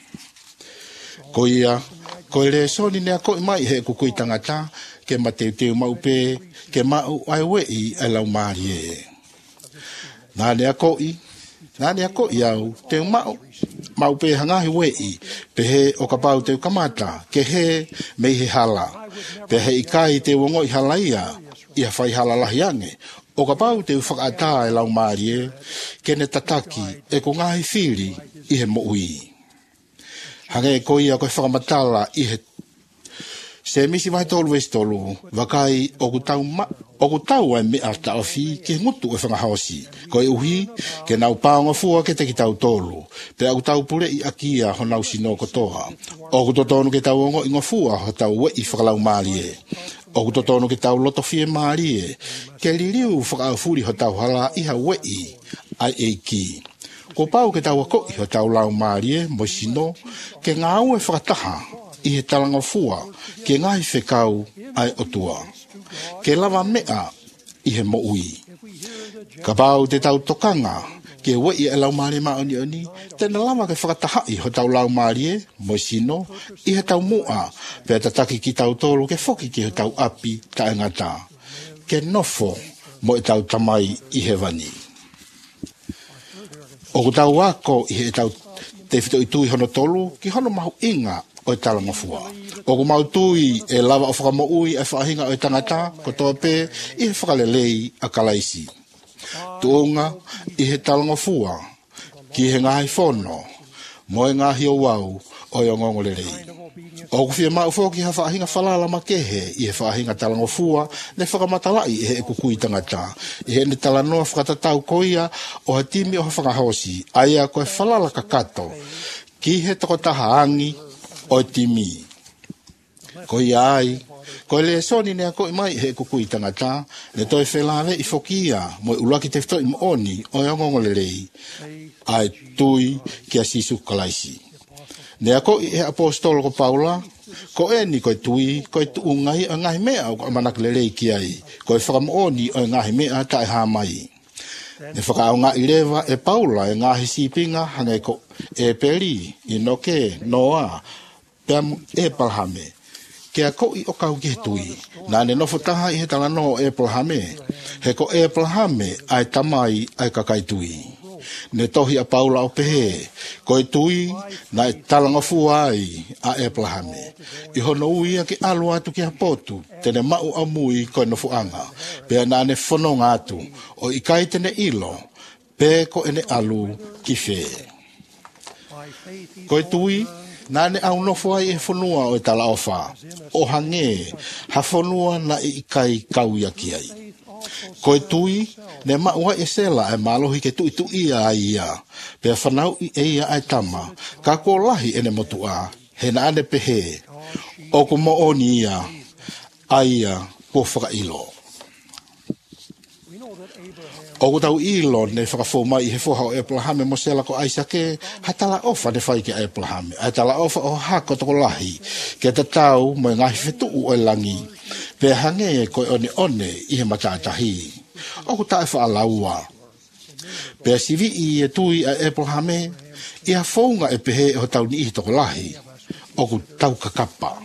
Koia, koe le soni nea koe mai he kukui tangata, ke mateu mau pe, ke mau ai wei e lau maarie. Nā nea koe au, teu mau pe hangahi wei, pe he o kapau teu kamata, ke he mei he hala, pe he ikai te wongo I hala ia whai hala lahiange, o kapau teu whakaata e lau maarie, ke ne tataki e ko ngahi whiri I he moui. Hange koe ia koe whakamatala I he se misi mai tolu tolu, wakai o kutau ai mea taofi ke ngutu e whangahosi. Koe uhi, ke nau paonga fua ke te ki tau tolu, pe au tau pure I akia ho nau sino kotoha. O kutotonu ke tau ongo ingo fua ho tau wei whakalau maarie. O kutotonu ke tau loto fie maarie, ke liriu whakaafuri ho tau hala iha wei ai eiki. Ko pau ke tau ako I ho tau lau maarie, mo sino, ke ngau e whakataha I he talanga fua, ke ngai whekau ai otua. Ke lava mea I he moui. Ka pau te tau tokanga, ke wei e lau maarie maoni, tena lava ke whakatahai ho tau lau maarie, mo sino, I he tau mua, pea tataki ki tau tolu ke whoki ki ho tau api ta engata. Ke nofo mo e tau tamai I he vani. O kutau wako I he tau te whito I tui hono tolu, ki hono mahu inga o e talanga fua. O ku mau tui e lava o whakamoui e whahinga o e tangata, ko toa pe I he whakalelei a kalaisi. Tuunga I he talanga fua, ki he ngahi whono, mo e ngahi o wau o e ongongo lelei. O ku whia mau whoki ha whahinga whalala makehe I he whahinga talanga fua, ne whakamatalai I he kukui tangata. I he ne talanoa whakatatau koia o ha timi o ha whangahosi, aia koe whalala kakato, ki he toko taha angi o e timi. Koia ai, koe le soni nea koe mai he kukui tangata, ne toi whelave I whokia, mo ulaki te whito I mooni o e ongongo lelei, ai tui ki a sisu kalaisi. Nea koe he apostolo ko Paula, ko e ni koe tui, koe tuungai o ngahi mea o manak lelei ki ai, koe whakamooni o ngahi mea ta e hamai. Ne whakaonga I lewa e Paula e ngahi sipinga hangai ko e peri, I noke, noa, pēm e palhame. Ke a koi o kau ki tui, nā ne nofo taha I he talano e palhame, he ko e palhame ai tamai ai kakai tui. Ne tohi a Paula o pehe, koe tui na e talanga fuai a e palhame. I hono uia ki alu atu ki hapotu, tene mau amui koe no fuanga, pea nā ne whanonga atu, o I kai tene ilo, pe ko ene alu ki whe. Koe tui, nā ne au nofo ai e whanua o e tala ofa, o hange, ha whanua na I kai kauia ki ai. Koe tui, ne maua e sela e malohi ke tui a ia, pea whanau I eia ai tama, ka ko lahi ene motua, he na ane pehe, o ko mooni ia, aia ko whakailo. O ku tau ilo ne whakafo mai he foha o Abrahame mo sela ko Aisake, hatala ofa ne whai ke Abrahame. Hatala ofa o hako toko lahi, ke te tau mo ngahi whetu u o langi, pe hange ko one i he matatahi. O ku tae whaalaua. Pe sivi i e tui a Abrahame, i ha whaunga e pehe o tau ni i toko lahi, o ku tau kakapa.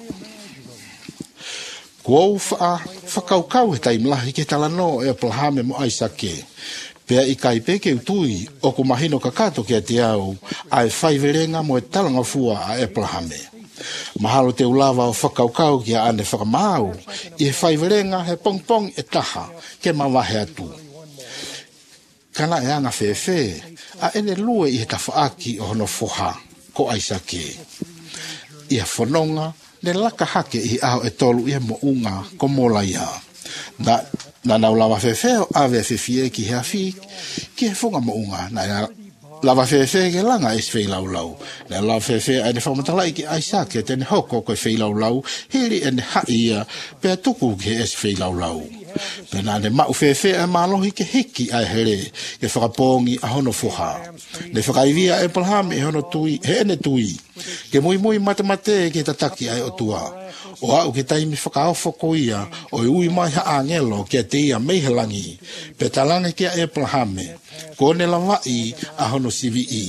Kua whakaukau he taimlahi ke talano e Abrahame mo Aisake. Pea i kai peke utui o ku mahino kakato ke te au ai whaiverenga mo e talanga fua a Abrahame. Mahalo te ulawa o whakaukau ki a ane whakamau i he whaiverenga he pongpong e taha ke mawahe atu. Kana e anga whewhe a ene lue i he tawhaaki o hono foha ko Aisake. I ha whanonga ne laka hake i ao e tolu i mo unga ko mola ia. Na lawa whewheo awe whewhie ki hea whik, ki he whunga mo unga. Na lawa whewheo ke langa e swhei laulau. Na lawa whewheo ane whamatalai ki Aisake tene hoko koe whei laulau, hiri ene haia pea tuku ki e swhei laulau. Pena ne mau whewheo e malohi ke hiki ai here, ke whakapongi a hono foha. Ne whakaivia e Abraham e hono tui, he ene tui. Ke mui mate ke tataki ai o tua. O au ke taimi whakaofo ko ia, o i ui mai ha angelo ke te ia meihelangi, pe talange ke a Abrahame, ko ne lawai a hono sivi i.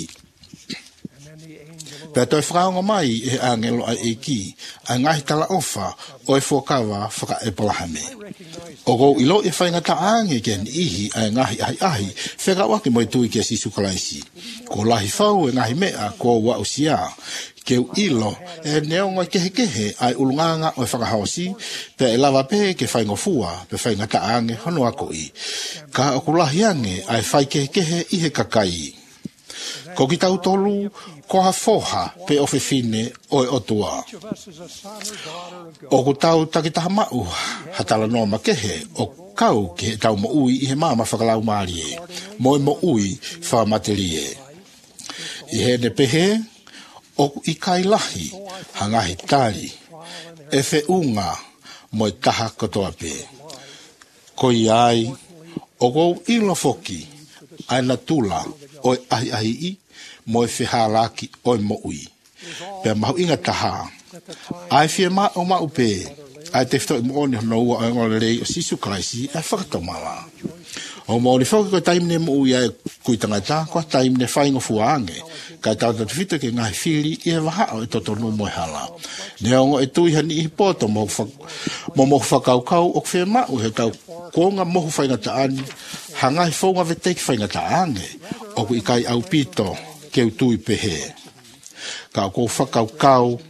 Pe toi whakaonga mai e angelo a eki, a ngahi tala ofa o e whokawa whaka Abrahame. O go ilo e whaingata ange ke ni ihi a ngahi ahi, wheka waki mo i tui ke sisu kalaisi. Ko lahi whau e ngahi mea ko wa usia, ke ilo e neonga kehe ai ulunganga o e whakahaosi, pe e lava pe ke whaingofua, pe whaingata ange hono ako i. Ka o kulahi ange ai whai kehe i he kakai. Ko ki tau tolu, ko ha foha pe o whiwhine o e otua. O ku tau takitaha mau, hatala no makehe, o kau ke tau mo ui i he mama whakalau maari e, mo e mo ui whamateri e. I he ne pehe, o i kai lahi, hangahi tari, e whe unga mo e taha kotoa pe. Ko i ai, o kou ilo foki, ai na tula, o e ahi i, mo e whehalaki o e mo ui. Pea mahu inga taha, ai whia ma o ma upe, ai te whito i mo oni hono ua o e ngole rei o sisu kraisi, ai whakatomala. O mo ni whaka koe taimne mo ui ai kui tangata, koe taimne whaingo fuaange, kai tau tatu whito ke ngahi whiri i he waha o e totonu mo e hala. Ne ongo e tui hani i poto mo mohu whakaukau o kwhea mau he tau konga mohu whaingata ani, hangahi whaunga veteki whaingata ange, o ku ikai au pito ke utui pehe. Ka ko whakaukau,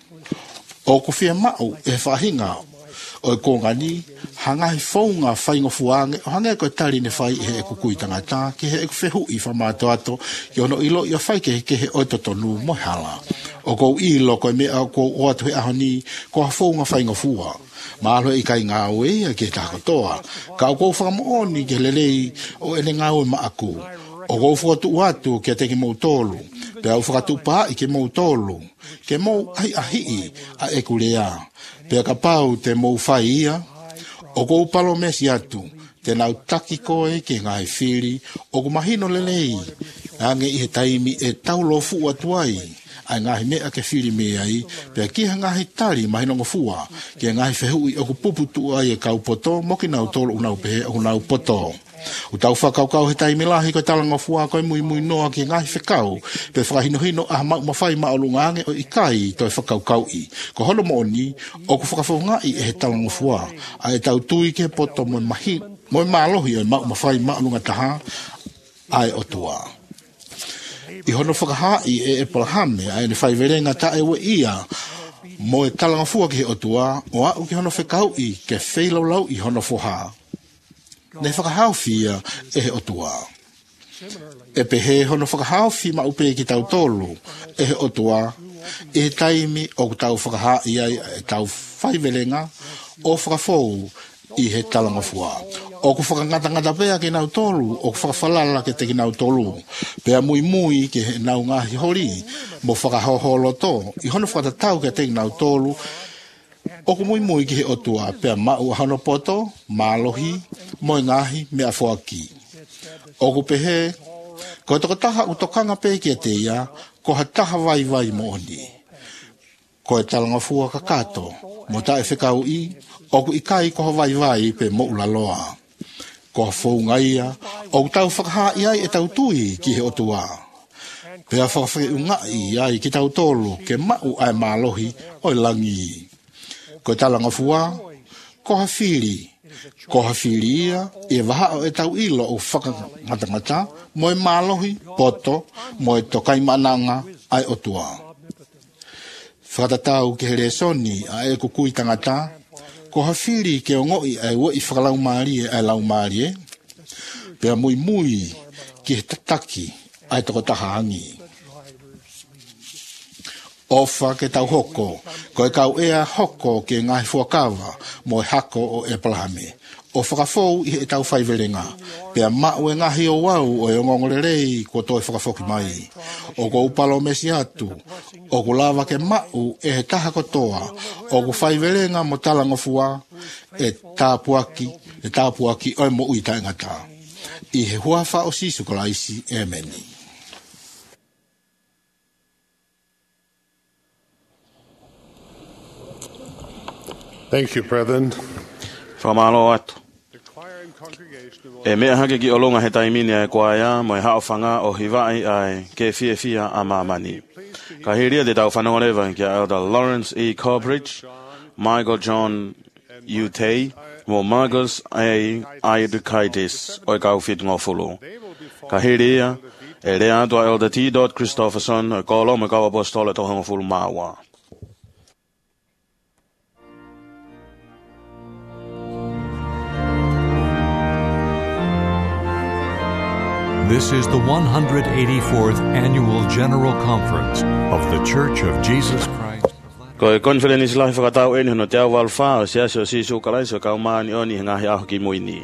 o ku whia mau e whahinga o e kongani, hangahi whaunga whaingo fuange, o hangai koe tari ne whai he e kukui tangata, ke he e kuwhehu i whamato ato, ki ono ilo i o whai ke he o totonu mo hala. O kou ilo koe mea ko o atu he ahoni, ko ha whaunga whaingo fua. Mahalo i kai ngāo e ke takotoa, ka o kou whakamooni ke lelei o ene ngāo e maaku. O kou whakatu atu ke teke mou tolu, pe au whakatu pā i ke mou tolu, ke mou ai ahi a e kurea, pe ka pau te mou whai ia, o kou palo mesi atu, te nau taki koe ke ngai whiri, o ku mahino lelei, ange i he taimi e taulo fu atuai, ai ngahi mea ke whiri mea ai, pe ki ha ngahi tari mahino ngofua, ke ngahi whehui o ku puputu ai e kau poto, moki nau tolo unau pehe o nau poto. O tau whakaukau he taimi lahi koe talanga fua koe mui noa ki ngahi whekau, pe whakahino ah mau mawhai maolungange o ikai toi whakaukau i. Ko holo mo oni, o ku whakawhaungai e he talanga fua, a e tau tui ke poto mo mahi, mo malohi o mau mawhai maolunga taha, ai o tua. I hono whakahai e Abrahame, a e ne whaiverenga ta e we ia, mo e talanga fua ki he o tua, o au ki hono whekau i, ke wheilau i hono foha. Ne whakahauwhia e he otua. E pehe hono whakahauwhi ma upe ki tau tolu e he otua, e he taimi o tau whakahai ai e tau whaiverenga o whakafou i he talanga fua. O ku whakangata pea ke nau tolu, o ku whakawhalala ke te ki nau tolu, pea mui ke he nau ngahi hori, mo whakahoholo to, i hono whakatatau ke te ki nau tolu, o ku mui ki he otua, pea mau hano poto, malohi, moi ngahi, mea whoaki. O ku pehe, ko toko taha utokanga pe kia te ia, ko ha taha vai vai mo oni. Ko e talanga fua kakato, mo ta e whekau i, o ku ikai ko ha vai vai pe mo ulaloa. Ko ha fōu ngaia, o ku tau whakaha i ai e tau tui ki he otua. Pea whakawhake ungai ai ki tau tolu ke mau ai mālohi o langi. Ko e talanga fua, ko ha whiri. Ko ha whiri ia, e waha o e tau ilo o whakangatangata, mo e mālohi, poto, mo e tokai mananga ai otua. Whakatatau ke here soni a e kukui tangata, ko ha whiri ke o ngoi ai woi whakalau maari ai lau maari. Pea mui mui ki he tataki ai toko tahangi. Ofa ke tau hoko, ko e kau ea hoko ke ngai fuakawa mo e hako o e palahame. O whakafou i e tau whaiverenga, pea mau e ngahi o wau o e ngongorerei ko toi whakafoki mai. O ko upalo mesi atu, o ko lava ke mau e he taha kotoa, o ko whaiverenga mo talangofua e tāpuaki o e mo ui taingata. I he huawha o sisu kolaisi e meni. Thank you, Brethren. Whamalo atu. E mea hake ki olonga he taimini ai kwaia, mo e hao whanga o hiwai ai ke fia a mamani. Ka hiria te tau whanonga rewa ki a Elder Lawrence E. Corbridge, Michael John Utay, mo Margus A. Aidukaitis, o e kau fit ngofulu. Ka hiria, e rea atua Elder T. Christopherson, o kolo me kau apostole to ngofulu mawa. This is the 184th Annual General Conference of the Church of Jesus Christ. Ko e konferenisi lahi whakatau eni hono te au walwha o siasi o sisu kalaisi o kaumani o ni ngahi aho ki muini.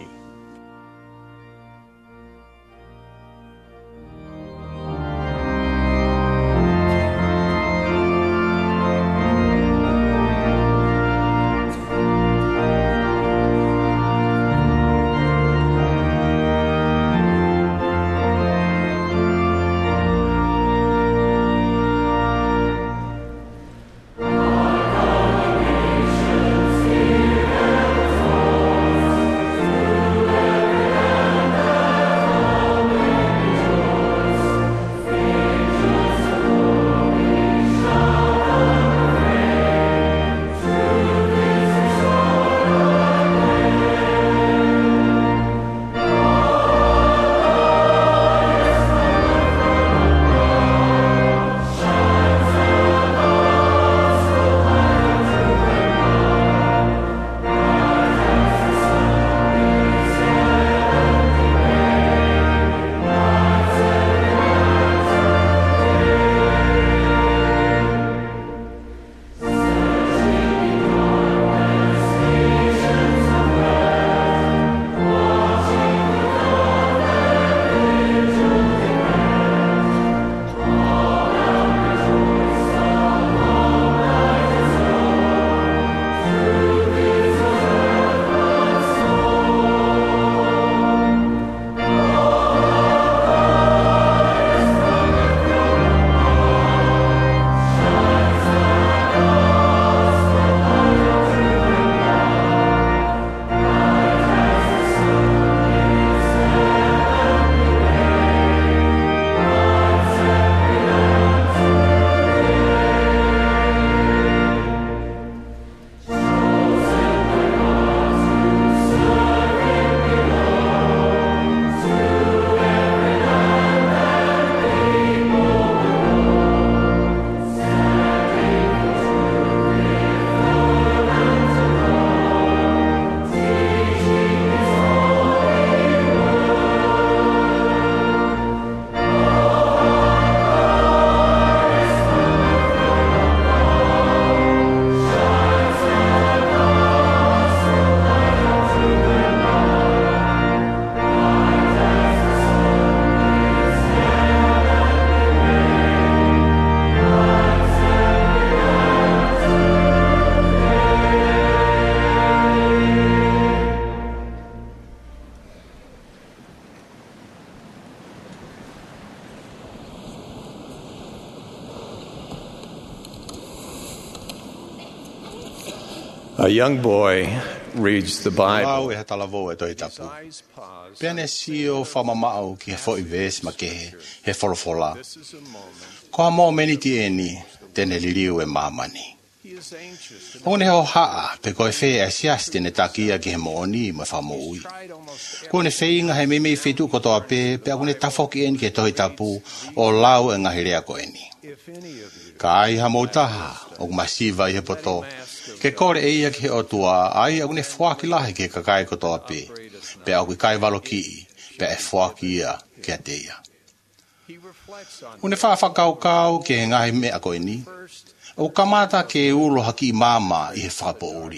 A young boy reads the Bible. Au e hatala vo e toi tapu. Pene sio whamamau ki he fo i ves ma ke he wholofola. Koa mō meni ti eni tene liriu e mamani. O ne ho haa pe koe whee a sias tene takia ki he mooni ma whamoui. Ko ne wheinga he mimi whitu kotoa pe akune tafoki eni ke toi tapu o lau e ngahirea ko eni. Ka ai ha moutaha o masiva i he poto. Ke kore e ia ki he otua, ai au ne whaki lahi ke kakai kotoa pe. Pe au ki kai walo ki, pe e whaki ia ke a te ia. Une whawhakau ke he ngahi mea koe ni. O kamata ke ulo haki mama i he whapo uri.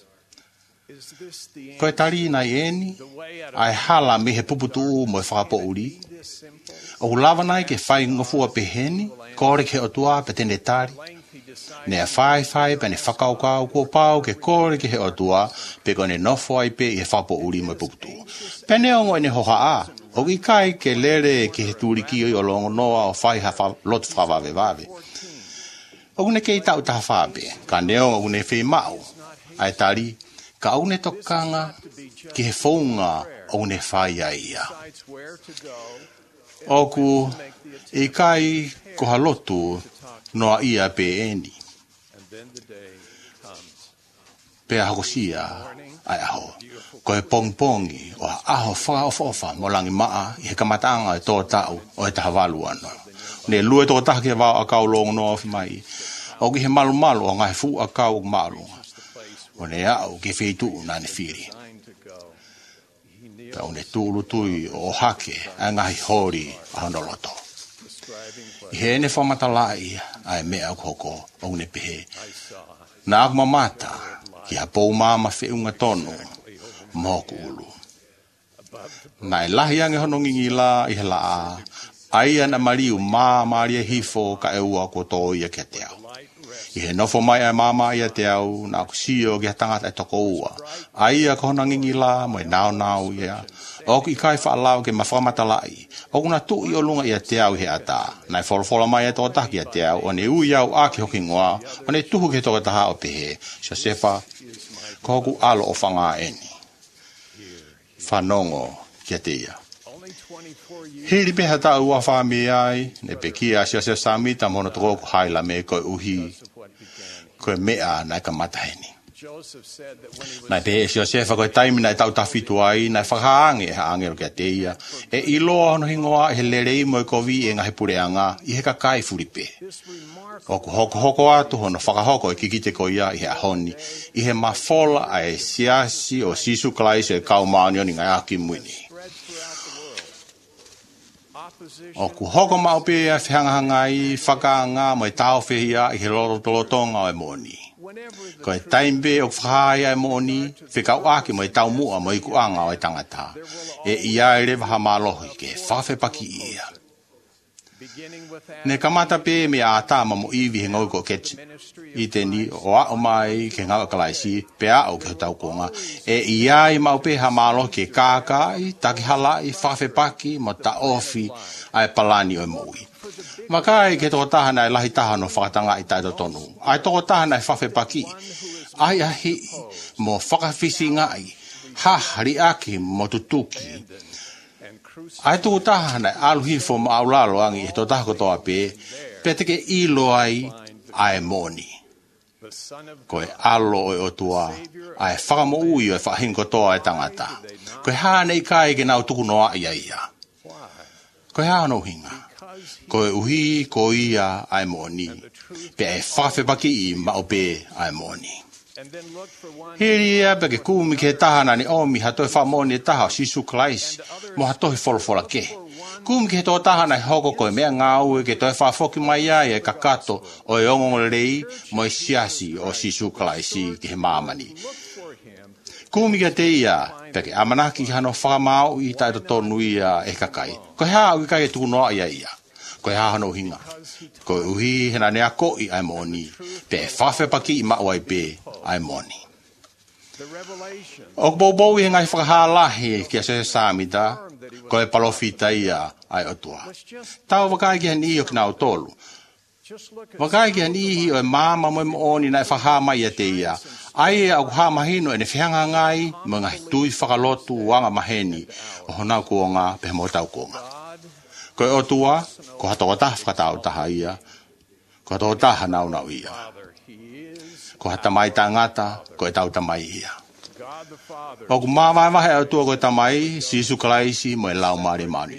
Koe tari nai eni, ai hala me he puputu mo e whapo uri. O lava nai ke whai ngofua pe heni, kore ke otua pe tene tari. Ne a whai pe ne whakaukau kua pau ke kore ke he otua pe kone nofo ai pe i he whapo uri mo e puputu. Pe ne ongo ene hoha a, o i kai ke lere ke he turiki o longo noa o whai ha lot whawave vave. O ne kei tau taha whape, ka neo o ne whi mau, ai tari, ka o ne tokanga ki he whaunga o ne whai a ia. Oku, i kai ko halotu noa ia pe eni. Pe ahakosia ai aho. Ko he pongpongi o aho whaofa mo langi maa i he kamatanga e tō tau o he taha walu ano. Ne lue tō taha ke wao a kau longo noa ofi mai. O ki he malu o ngai fu a kau malu. O ne au ke whetu na ne whiri. Pe o ne tūru tui o hake a ngai hori a honoloto. I he ne whamatalai ai mea koko o ne pehe. Na aku mamata ki ha pou mama whiunga tonu moku ulu. Nai lahi ange hono ngingi la i he la a. Ai ana mariu maria hifo ka e ua ko tō ia ke te au. I he nofo mai ai mama ia te au na aku sio ki ha tangata e toko ua. Ai a kohona ngingi la mo e nao ia. Oku i kai whaalau ke mawhamatalai. Oku na tu i o lunga ia te au he ata. Nai wholofola mai e tō taki a te au. O ne ui au a ki hoki ngoa. O ne tuhu ke toka taha o pehe. Josefa, ko hoku alo o whanga eni. Whanongo ki a te ia. Hiri peha ta ua whami ai. Ne pe kia sia samita mono toko ku haila me koe uhi. Koe mea nai ka mataheni. Nai pe Josefa koe taimina e tau tawhitu ai, nai whakaange e haangero kia te ia. E iloa hono hingoa e he lerei mo e kovi e ngahe pureanga i he kakai furipe. Oku hoko atu hono whakahoko e kikite ko ia i he ahoni. I he mafola a e siasi o sisu klaisi e kaumaanio ni ngai aki muini. Oku hoko maupe e whihangahangai whakaanga mo e tau whihia i he lorotolotonga o e moni. Ko e taimbe o whahai ai moni, whikau aki mo e tau mua mo i kuanga o e tangata. E ia e rewa hamalohi ke whawhe paki ia. Ne kamata pe me a tāma mo iwi he ngau ko ketsi. I te ni o a o mai ke ngau kalaisi pe a o ke ho tau konga. E ia i mau pe hamalohi ke kākai, taki halai, whawhe paki mo ta ofi ai palani o e moui. Makai ke toko tahana e lahi taha no whakatanga i taito tonu. Ai toko tahana e whawhe paki. Ai ahi mo whakawhisi ngai. Hahari aki mo tutuki. Ai toko tahana e aluhifo mo aulalo angi e to taha kotoa pe. Pe teke ilo ai ai moni. Koe alo o otua. Ai whakamo ui o e whahin kotoa e tangata. Koe hane i kai ke nau tuku noa ia ia. Koe hano hinga. Koe uhi ko ia ai moni. Pe e whawhe paki i maope ai moni. Hiri ia pe ke kumi ke tahana ni omi hatoi whamoni e taha o sisu klaisi. Mo hatoi wholofola ke. Kumi ke tō tahana e hoko koe mea ngau e ke toi whafoki mai ai e kakato o e ongongo rei mo e siasi o sisu klaisi ki he mamani. Kumi ke te ia pe ke amanaki hano whakamau i taito tonu ia e kakai. Koe haa u kai e tukunoa ia ia. Koe hahano hinga. Koe uhi hena nea koi ai moni. Pe e whawhe paki i mao ai pe ai moni. O boubou i ngai whakahalahi ki a se samita. Koe palofita ia ai otua. Tau wakai ki hen i o kina o tolu. Wakai ki anihi o mama mo mo ni na whahama ia te ia. Ai au hama hino e ne whianga ngai mga tui whakalotu wanga maheni o honau kuonga pe mo tau kuonga. Ko o tua, ko hatoa taha whakatau taha ia, ko hatoa taha nau ia. Ko hata mai tangata, ko e tau tamai ia. O ku mama mahe au tua ko e tamai, sisu kalaisi mo e lau maari maari.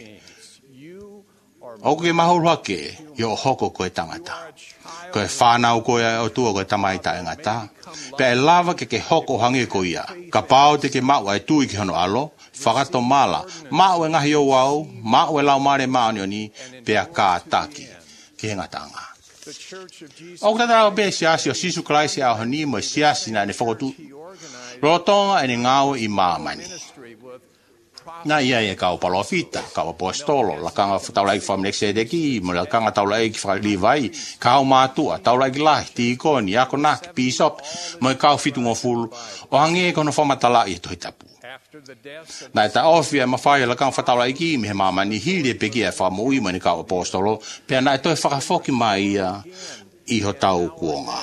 O ke mahuru hake, yo hoko ko e tangata. Ko e whanau ko e o tua ko e tamai ta engata. Pe e lava ke hoko hange ko ia. Ka pao te ke maua e tui ki hono alo, whakato mala. Mau e ngahi o wau, mau e lau mare maani ni, pe a ka taki, ki henga tanga. O kata o be siasi o sisu kalaisi au hani mo siasi na ne whakotu. Rotonga e ne ngau i maamani. Na ia e kau palofita, kau apostolo, la kanga taulai ki whamnekse deki, mo la kanga taulai ki whakalivai, kau mātua, taulai ki lahi, tīkoni, ako naki, bishop, mo e kau fitu ngofulu, o hange kono whamatala i tohi tapu. Na e ta ofia mawhai la kanga whataulai ki, me he mamani hiri e peki e whamui, mo e kau apostolo, pia na e toi whakafoki mai ia, i ho tau kuonga.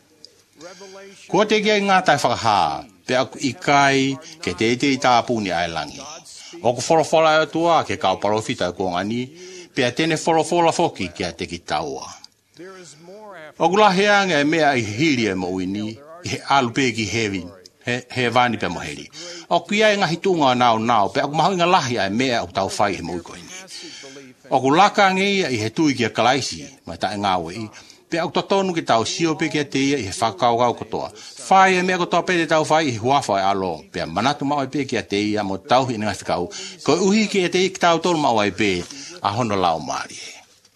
Kua te kia ngā tai whakaha, pe aku ikai, ke te i tāpuni ai langi. O ku wholofola e tua ke kau parofita e kuonga ni, pia tene wholofola foki kia te ki taua. O ku laheanga e mea i hiri e mo ini, i he alu pe ki hevin, he vani pe moheri. O ku ia e ngahi tunga nao, pe aku mahu inga lahi e mea u tau whai he mo iko ini. O ku laka ngia i he tui kia kalaisi, mai ta e ngawe i, pe aku totonu ki tau sio pe kia te ia i he whakau kotoa. Whai e mea kotoa pe te tau whai i huafa e alo. Pea manatu mau e pe kia te ia mo tau hi nga whikau. Ko uhi ki e te i ki tau tolu mau e pe a hono lau maari e.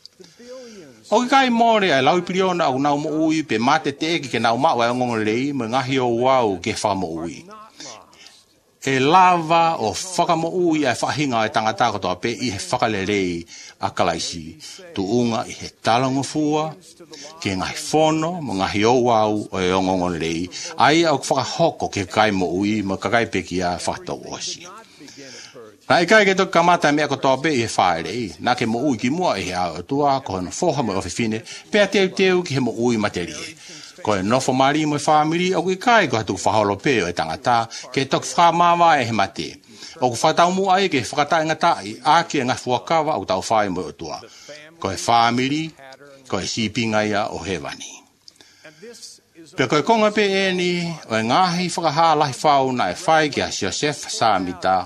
O ki kai more ai lau i piriona au nau mo ui pe mate te eki ke nau mau e ngongo lei me ngahi o wau ke whakamo ui. E lava o whakamo ui e whahinga e tangata kotoa pe i he whakalerei a kalaisi. Tu unga i he talango fua, ke ngahi whono, mo ngahi o wau o e ongongo lei. Ai au whakahoko ke kai mo ui, mo kakai peki a whakatau osi. Na i kai ke toki kamata mea kotoa pe i he whaerei, na ke mo ui ki mua i he au tua, ko hana whoha mo ofifine, pea teu ki he mo ui materie. Ko e nofo mari mo e whamiri, o ki kai ko hatu whaholo pe o e tangata, ke toki whamawa e he mate. O ku whakatau mua e ke whakatai ngatai, a ki e ngā fuakawa au tau whae mo o tua. Ko e whamiri, ko e sipinga ia o hewani. Pe ko e konga pe e ni, o e ngahi whakaha lahi whau na e whae ki a Joseph Samita.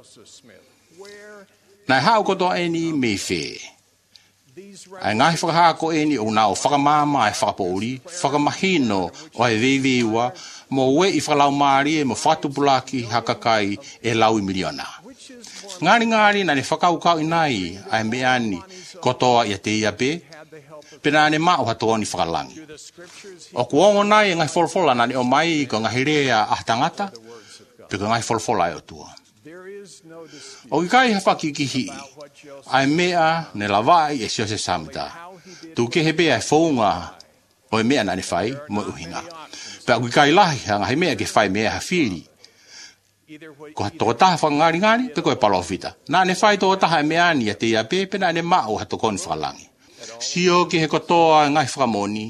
Na e hau kotoa e ni me whee. Ai ngahi whakaha ko e ni o nao whakamama e whakapouri, whakamahino o e veiveua, mo we i whakalau maari e mo whatupulaki hakakai e lau i miliona. Ngari na ne whakaukau inai ai meani kotoa i a te ia pe, pena ne mao hatoa ni whakalangi. O kuongo nai e ngai wholfola nani o mai ko ngahi rea ahtangata, pe ko ngai wholfola e o tua. O ki kai hawhaki ki hii, ai mea ne lawai e Joseph Samita. Tu ke he bea e whounga o e mea nani whai mo uhinga. Pe au ki kai lahi hanga he mea ke whai mea hawhiri. Ko hatoa taha whangari, pe ko e palofita. Nā ne whai toa taha e mea ni a te ia pe, pe nā ne mao hato koni whakalangi. Sio ki he kotoa ngai whakamoni,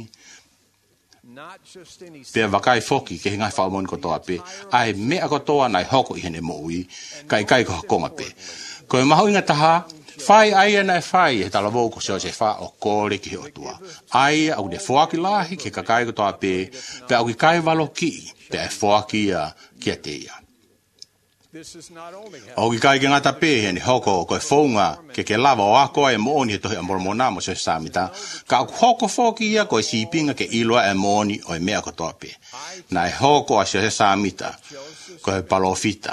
pe wakai foki ke he ngai whakamoni kotoa pe, ai mea kotoa nai hoko i hene mo ui, kai ko hakonga pe. Ko e maho inga taha, whai aia nai whai he talawou ko seo se wha o kore ki he otua. Ai au ne whoaki lahi ke kakai kotoa pe, pe au ki kai walo ki, pe e whoaki ia ki a te ia. O ki kai ke ngata pe he ni hoko ko e whaunga ke lava o ako e mooni he tohi a mormona mo se samita. Ka au hoko whoki ia ko e sipinga ke iloa e mooni o e mea kotoa pe. Na e hoko a se samita ko e palofita.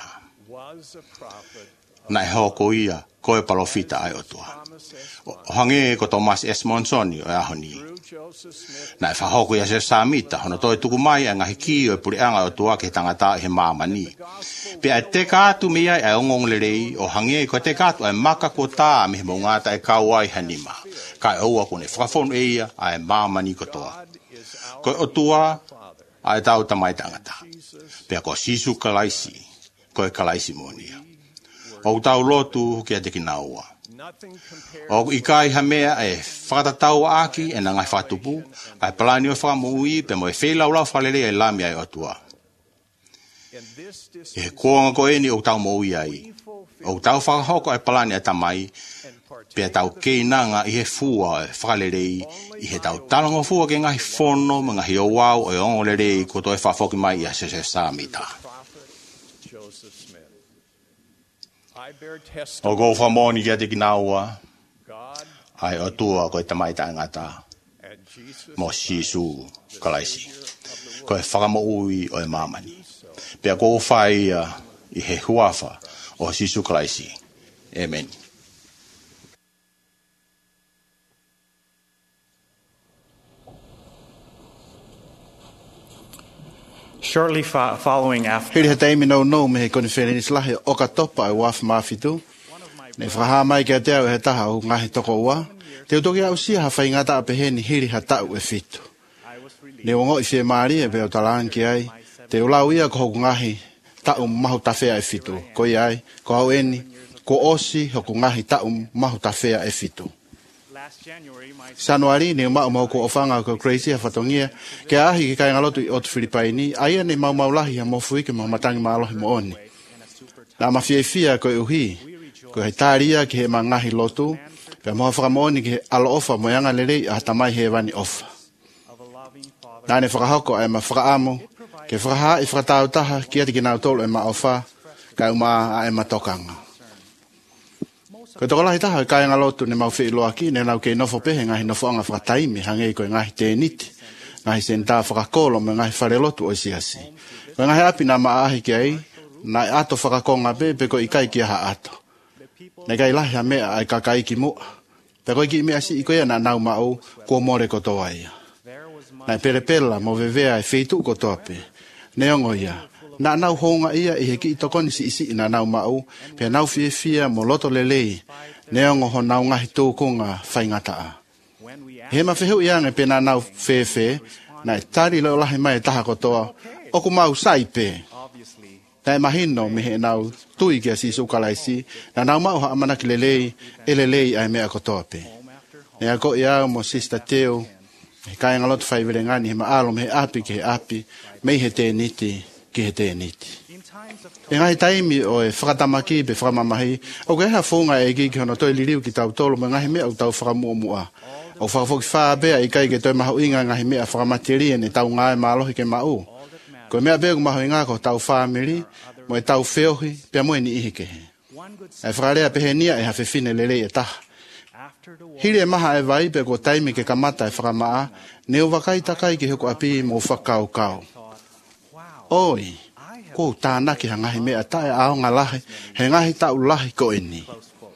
Na e hoko ia ko e palofita ai otua. O hange ko Thomas S. Monsoni o e ahoni. Na e whahoko ia se samita, hono toi tuku mai a ngahi ki o e pureanga o tua ke tangata he mamani. Pe a te kātu mea e ongong lerei o hange ko te kātu e maka ko tā me he mongata e kauai hanima. Ka e oua kone whakafonu e ia a e mamani ko toa. Ko e o tua a e tau tamai tangata. Pe a ko sisu kalaisi, ko e kalaisi monia. O tau lotu ki a te kinaua. O ikai ha mea e whakatatau aki e na ngai whatupu, ai palani o whakamui pe mo e whelau lau whalere e lami ai o tua. E koanga ko eni o tau mo ui ai. O tau whakahoko ai palani e tamai, pe tau keinanga i he fua e whakalerei, i he tau talango fua ke ngahi whono, mga hi o wau e ongo lerei ko toi whafoki mai i a se sāmita. O go whamoni kia te kinaua, ai o tua ko e tamai ta ngata, mo Sisu kalaisi, ko e whakamo ui o e mamani. Pea ko whai i he huafa o Sisu kalaisi. Amen. Shortly following after, Hiri he taimi no me he koni wheneni slahe o ka topa e waf mafitu. Ne whaha mai kia te au he taha o ngahi toko ua. Te utoki au sia ha whai ngata apeheni hiri ha tau e fitu. Ne ongo i whie maari e peo talaan ki ai. Te ulau ia ko hoku ngahi tau mahu tawhea e fitu. Ko i ai, ko hau eni, ko osi hoku ngahi tau mahu tawhea e fitu. Januari ni mau mau ko ofanga ko crazy ha fatongia ke ahi ki kai ngalotu i otu Filipaini aia ni mau lahi ha mofui ke mau matangi maalohi mo oni na mafia ko uhi ko he taria ki he mangahi lotu pe mo whakamoni ki he alo ofa mo yanga lelei a tamai he wani ofa na ne whakahoko ai ma whakaamo ke whakaha i whakatau taha ki ati ki nau tolu e ma ofa kai uma a e ma tokanga. Ko toko lahi taha kai ngalotu ne mau whi loa ki, ne nau kei nofo pehe ngahi nofo anga whakataimi, hangei koe ngahi te niti, ngahi sen tā whakakolo me ngahi whare lotu o isiasi. Ko ngahi api na maahi ki ai, na ato whakakonga pe ko ikai ki aha ato. Ne kai lahi ha mea ai kakai ki mua. Pe koe ki mea si ikoia na nau mau kua more ko toa ia. Na perepela mo vevea e whitu ko toa pe. Ne ongo ia. Na nau honga ia i he ki tokoni si isi na nau mau, pe nau fia mo loto lelei, neongo ho nau ngahi tūkunga whaingataa. He mawhihu iange pe na nau whewhe, na e tari leo lahi mai taha kotoa, oku mau sai pe. Na e mahino me he nau tui kia si sukalaisi, na nau mau ha amanaki lelei, e lelei ai mea kotoa pe. Ne a ko iau mo sista teo, he kai ngalotu whaiwere ngani, he maalo me he api ki he api, mei he te niti, ki he te niti. E ngai taimi o e whakatamaki pe whakamamahi, o ke hea whunga e ki hono toi liriu ki tau tolo, me ngahi mea o tau whakamua. O whakafoki whaabea i kai ke toi mahu inga ngahi mea whakamateria ne tau ngae maalohi ke mau. Ko mea begu mahu inga ko tau whaamiri, mo e tau wheohi, pia moe ni ihi ke he. E whakarea pehenia e hawhewhine lelei e taha. Hiri e maha e vai pe ko taimi ke kamata e whakamaa, ne o wakai takai ki hoko api mo whakau kau. Oi, ko tānaki ha ngahi mea tae ao ngā lahi, he ngahi tau lahi ko eni.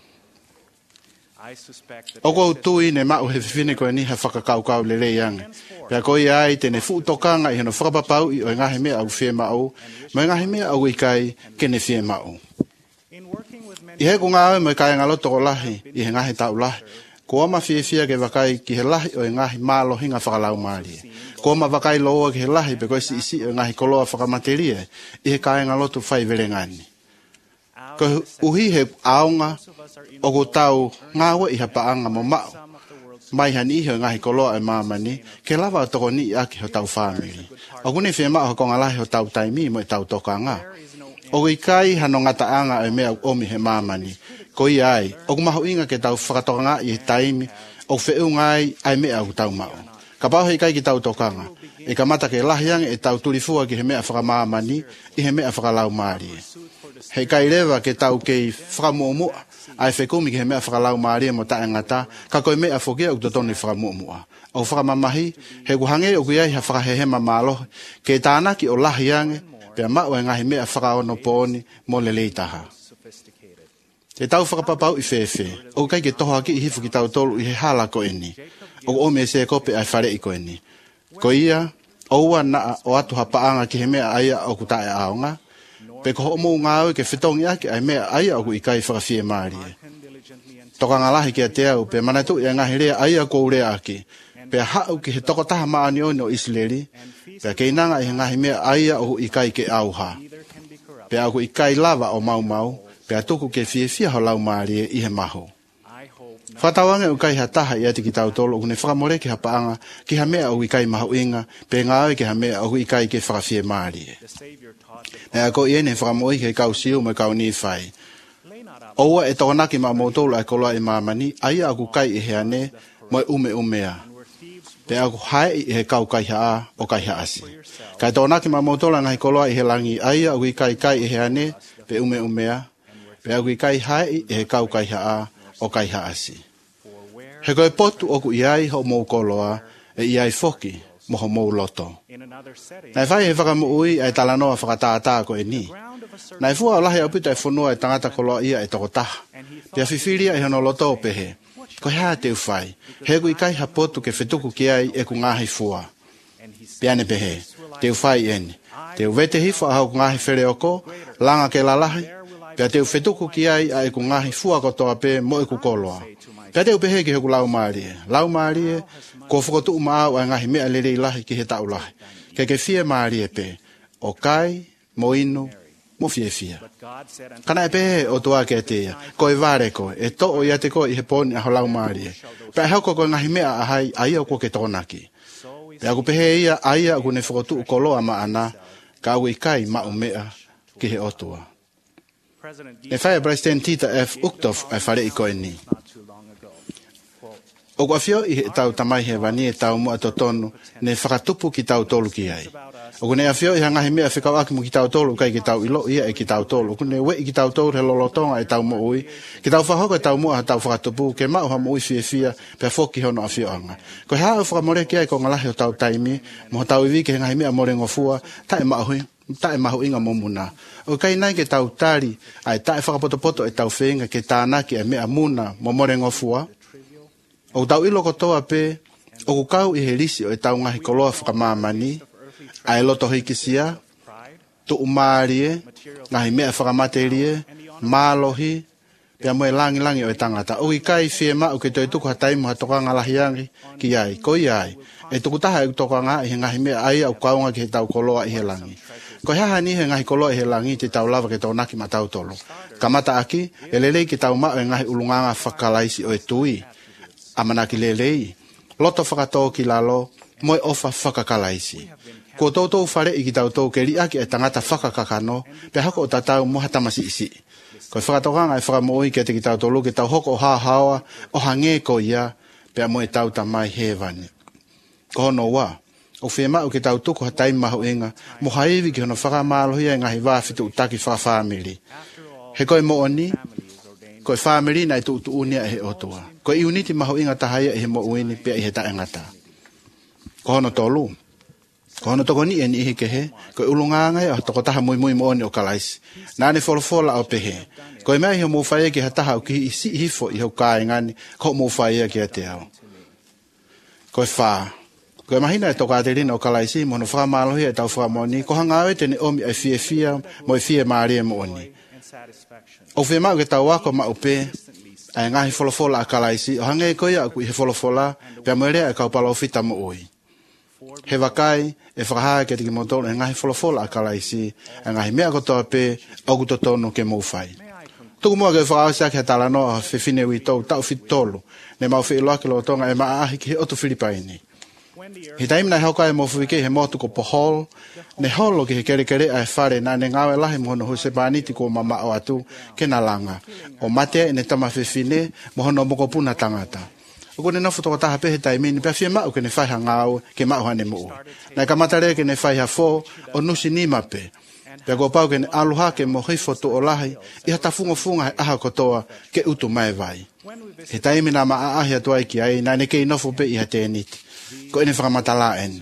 O kou tui ne mau he whiwhine ko eni ha whakakaukau le rei ange. Pea koi ai tene fuutokanga i hano whakapapau i o ngahi mea au whie mau, mo ngahi mea au i kai kene whie mau. I he ko ngā au mo i kai ngā loto ko lahi, i he ngahi tau lahi, ko ama whiewhia ke wakai ki he lahi o ngahi malo hinga whakalau maari. Ko ma wakai loa ki he lahi pe koe si isi o ngahi koloa whakamateria i he kai ngā lotu whaiwere ngani. Ko uhi he aonga o ko tau ngāwe i ha paanga mo mao. Mai hani i he ngahi koloa e mamani ke lava o toko ni i aki ho tau whamiri. O kune whia mao ho konga lahi ho tau taimi mo i tau toka ngā. O i kai hano ngata anga e mea omi he mamani. Ko i ai, o kumaho inga ke tau whakatoka ngā i he taimi o whiu ngai ai mea o tau mao. Ka pau hei kai ki tau tokanga. E ka mata ke lahiang e tau turifua ki he mea whakamāmani i he mea whakalau maari. Hei kai rewa ke tau kei whakamuamua. Ai whekumi ki he mea whakalau maari mo tae ngata. Ka koe mea whokia u totoni whakamuamua. O whakamamahi, he kuhange o kuiai ha whakahehema mālohi. Ke tānaki o lahiange, pia mau e ngahi mea whakaono pōni mo lelei taha. Te tau whakapapau i whewhe. O kai ke toha ki i hifu ki tau tolu i he hala ko eni. O ome se kope ai whare i ko eni. Ko ia, oua naa o atu hapaanga ki he mea aia o kutae aonga. Pe ko homo ngāwe ke whitongi ake ai mea aia o ku i kai whakawhie maari. Toka ngalahi ki a te au, pe manatu i a ngahi rea aia ko urea ake. Pe hau ki he toko taha maani o no Isleri. Pe keinanga i he ngahi mea aia o ku i kai ke auha. Pe au ku i kai lava o mau mau. Pe atuku ke whiewhia ho lau maari i he maho. Whatawange ukai hataha ia te ki tau tolo, kune whakamore ki hapaanga, ki ha mea au ikai mahu inga, pe ngāwe ki ha mea au ikai ke whakawhia maari e. Nea ko iene whakamoi ke kau siu me kau ni whai. Oua e tawanaki ma motolo ai koloa i mamani, aia aku kai i heane, moi umea. Pe aku hae i he kau kai haa o kai haasi. Kai tawanaki ma motolo ngai koloa i he langi, aia aku ikai kai i heane, pe umea. Pe aku ikai hae i he kau kai haa o kai haasi. He koe potu oku iai ho mou koloa e iai foki moho mou loto. Nai whai he whakamuui ai talanoa whakatātā ko e ni. Nai fua o lahi apita e whunua e tangata koloa ia e toko taha. Pia whiwhiria e hono loto pehe. Ko hea teu whai. He kui kai ha potu ke whetuku ki ai e ku ngahi fua. Piane pehe. Teu whai eni. Teu vete hifo ahau ku ngahi where oko. Langa ke lalahi. Pia teu whetuku ki ai a e ku ngahi fua kotoa pe mo e ku koloa. Pia teu pehe ki heku lau maarie. Lau maarie ko whakotu umaau a ngahi mea lere ilahi ki he tau lahi. Ke fie maarie pe. O kai, mo inu, mo fie. Kana e pehe o tua ke tea. Ko e vare ko. E to o ia te ko i he poni a lau maarie. Pia hauko ko ngahi mea ahai aia ko ke tonaki. Pia ku pehe ia aia ku ne whakotu ukoloa maana. Ka au i kai ma umea ki he otua. E whaia President Tita F. Uktof ai whare i koe ni. O kua whio i he tau tamai he wani e tau mua totonu ne whakatupu ki tau tolu ki ai. O kune a whio i hangahi mea whikau aki mu ki tau tolu kai ki tau ilo ia e ki tau tolu. O kune we i ki tau tolu he lolotonga e tau mo ui. Ki tau whahoko e tau mua ha tau whakatupu ke mau ha mo ui fia pe whoki hono a whio anga. Ko hea o whakamore ki ai ko ngalahi o tau taimi mo tau iwi ke hangahi mea more ngofua ta e mahu inga momuna. O kai nai ke tau tari ai ta e whakapotopoto e tau whenga ke tānaki e mea muna mo more ngofua. O tau ilo kotoa pe, o kukau i he risi o e tau ngahi koloa whakamamani, a e loto hikisia, tu umaarie, ngahi mea whakamaterie, mālohi, pia moe langi o e tangata. O i kai fie ma o ke toi tuku hataimu hatoka ngalahiangi ki ai, ko i ai. E tuku taha e toka ngā i he ngahi mea aia o kaunga ki he tau koloa i he langi. Ko haha ni he ngahi koloa i he langi te tau lava ke tau naki ma tau tolo. Kamata aki, e lelei ki tau ma o e ngahi ulunganga whakalaisi o e tui. Amanaki lelei, loto whakatō ki lalo, moe ofa whakakalaisi. Ko tōtou whare i ki tautou ke riaki e tangata whakakakano, pe hako o tatau moha tamasi isi. Ko whakatokanga e whakamooi ke te ki tautolu ke tau hoko o hahawa, o hange ko ia, pe moe tau tamai hewani. Ko hono wa, o whiema o ke tau tuku hatai mahu inga, mo haiwi ki hono whakamoalohia e ngahi wāwhitu utaki whakawhamiri. He koe mo oni, koe whamiri nai tu unia e he otua. Ko i uniti maho inga tahaya i he mo uini pia i he ta engata. Ko hono tolu. Ko hono toko ni e ni ihi ke he. Ko i ulungangai o toko taha mui mo oni o kalaisi. Nāne wholofola o pehe. Ko i mea i ho mōwhaia ki ha taha o ki i si hifo i ho kāingani. Ko mōwhaia ki a te au. Ko i whā. Ko i mahina e toko a te rina o kalaisi. Mono whakamoalohia e tau whakamoni. Ko hangawe tene omi ai fie mo i fie maari e mo oni. O whi mau ke tau wako ma upe. Ai ngahi wholofola a kalaisi, o hange koia aku i he wholofola, pia moerea e kaupala o fita mo oi. He wakai, e whakahaa ke tiki motono, e ngahi wholofola a kalaisi, e ngahi mea kotoa pe, au kutotono ke mouwhai. Tuku mua ke whakaawasi ake he talanoa, whiwhine ui tau, tau whitolu, ne mau whi iloa ke lo tonga, e maahi ki he otu Filipaini. He taimi nai haukai mo fuike he motu ko pohol, ne holo ki he kere ai whare na ne ngawe lahi mohono huse paniti ko mama o atu ke na langa. O matea e ne tama whiwhine mohono moko puna tangata. O kone nofu toko taha pehe taimi ni pia fie mau ke ne whaiha ngau ke mau hane mo. Nai ka matare ke ne whaiha fo o nusi ni mape. Pia ko pau ke ne aluha ke mo hifotu o lahi i hata funga he aha kotoa ke utu mai vai. He taimi na maa ahi atuai ki ai na ne kei nofu pe i hate eniti. Ko ene whakamatala ene.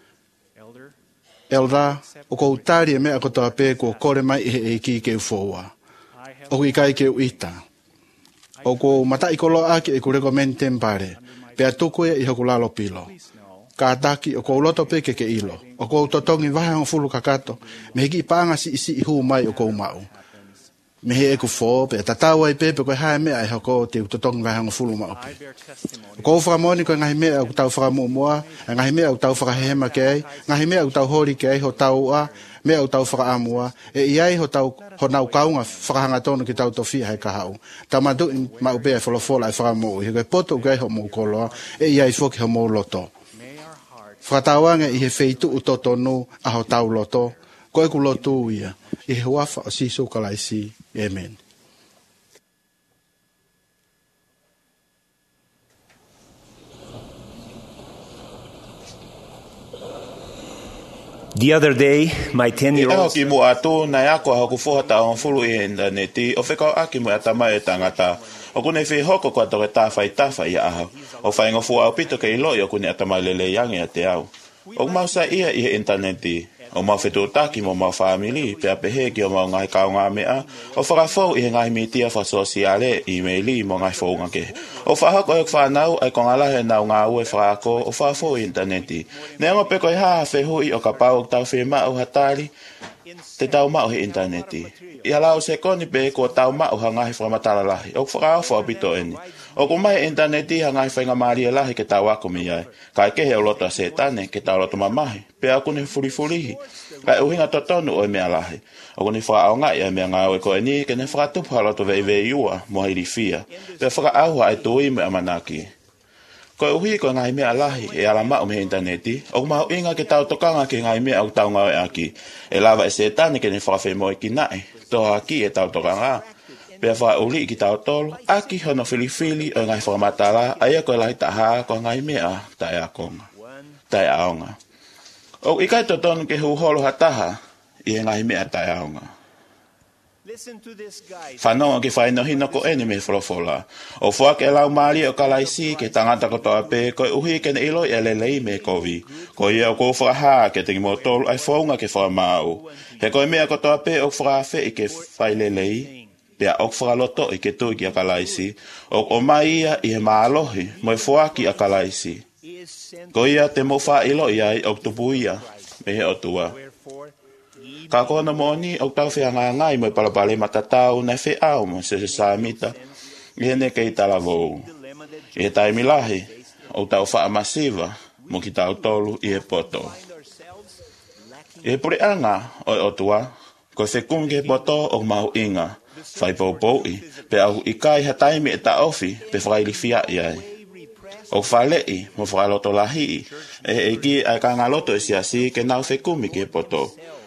Elda, o ko utari e mea kotoa pe ko kore mai e eiki ke ufoua. O ki kai ke uita. O ko matai kolo aki e ku rekomente mpare. Pe atuku e iho kulalo pilo. Ka ataki o ko uloto pe ke ilo. O ko utotongi vahe on fulu kakato. Me hiki ipanga si isi ihu mai o ko umau. Me he eku fo pe tatawa I pe ko ha me ai hoko te totong ga hang fulu ma ope. Ko fra moni ko ngai me au tau fra mo moa, ngai me au tau fra hema ke, ngai me au tau hori ke ho tau a, me au tau fra amua, e iai ho tau ho nau kaunga fra hanga tonu ki tau tofi hai ka hau. Tamadu ma upe folo fola ai fra mo, he ko poto ke ho mo kolo, e iai fo ki ho mo loto. Fra tawanga I he feitu utotonu a ho tau loto, ko eku lotu ia, I he wafa o sisu kalaisi. Amen. The other day, my 10-year-old... Ki mo ato na yako ha ku fohata on fulu I interneti o feka aki mo atama e tangata o kune fe hoko ko to tafa ia aha o fa ngo fu au pito ke ilo yo kune atama lele yang ya te au o mausa ia I interneti o ma fetu taki mo ma family pe apehe ki o ma ngai ka nga mea o fa fo I ngai media fa sociale emaili mo ngai fo nga ke o fa hako e fa nau ai ko ngala he nau nga u fa ko o fa fo interneti ne ngo pe ko ha fe hui o ka pau ta fe ma o hatari te tau ma o he interneti ia lao se koni pe ko tau ma o hanga he whamatala lahi o whakawha pito eni o ko mai interneti hanga he whainga maria lahi ke tau ako mi ai kai ke he o loto a setane ke tau loto mamahi pe ako ni furihi kai uhinga totonu o mea lahi o ko ni whakao ngai a mea ngau e ko eni ke ne whakatupu haloto vei iua mo hiri fia pe whakauha ai tui me amanaki ko uhi ko ngai mea lahi e alama o me interneti o mau inga ke tau tokanga ke ngai mea o tau ngau e aki e lava e setane ke ne whakawhi mo ki nai to aki e tau tokanga pe fa uli ki tau tol aki hono filifili o ngai whakamatala ai ko lai taha ko ngai mea tai akonga tai aonga o ikai totonu ke huholo hataha I ngai mea tai aonga Whanonga ki whaino hino ko eni me wholofola. O whak e lau maari o kalaisi ke tangata ko toa pe ko uhi ke ne ilo e lelei me kovi. Ko ia o ko whakaha ke tingi mo tolu ai whaunga ke whamau. He koe mea ko toa pe o whakawhi I ke whai lelei. Pea o whakaloto I ke tui ki a kalaisi. O mai ia I he maalohi mo e whaki a kalaisi. Ko ia te mo wha ilo iai o tupu ia me he o tua. Ka kona moni o tau whianga ngai mo palapale matatau na whi au mo se samita I hene kei talavou. I he taimi lahi o tau wha masiva mo ki tau tolu I he poto. I he pure anga o tua ko se kunge poto o mau inga whai poupoi pe au I kai ha taimi e ta ofi pe whaili fia iai. O whalei mo whakaloto lahi e ki a ka ngaloto e siasi ke nau whekumi ke poto.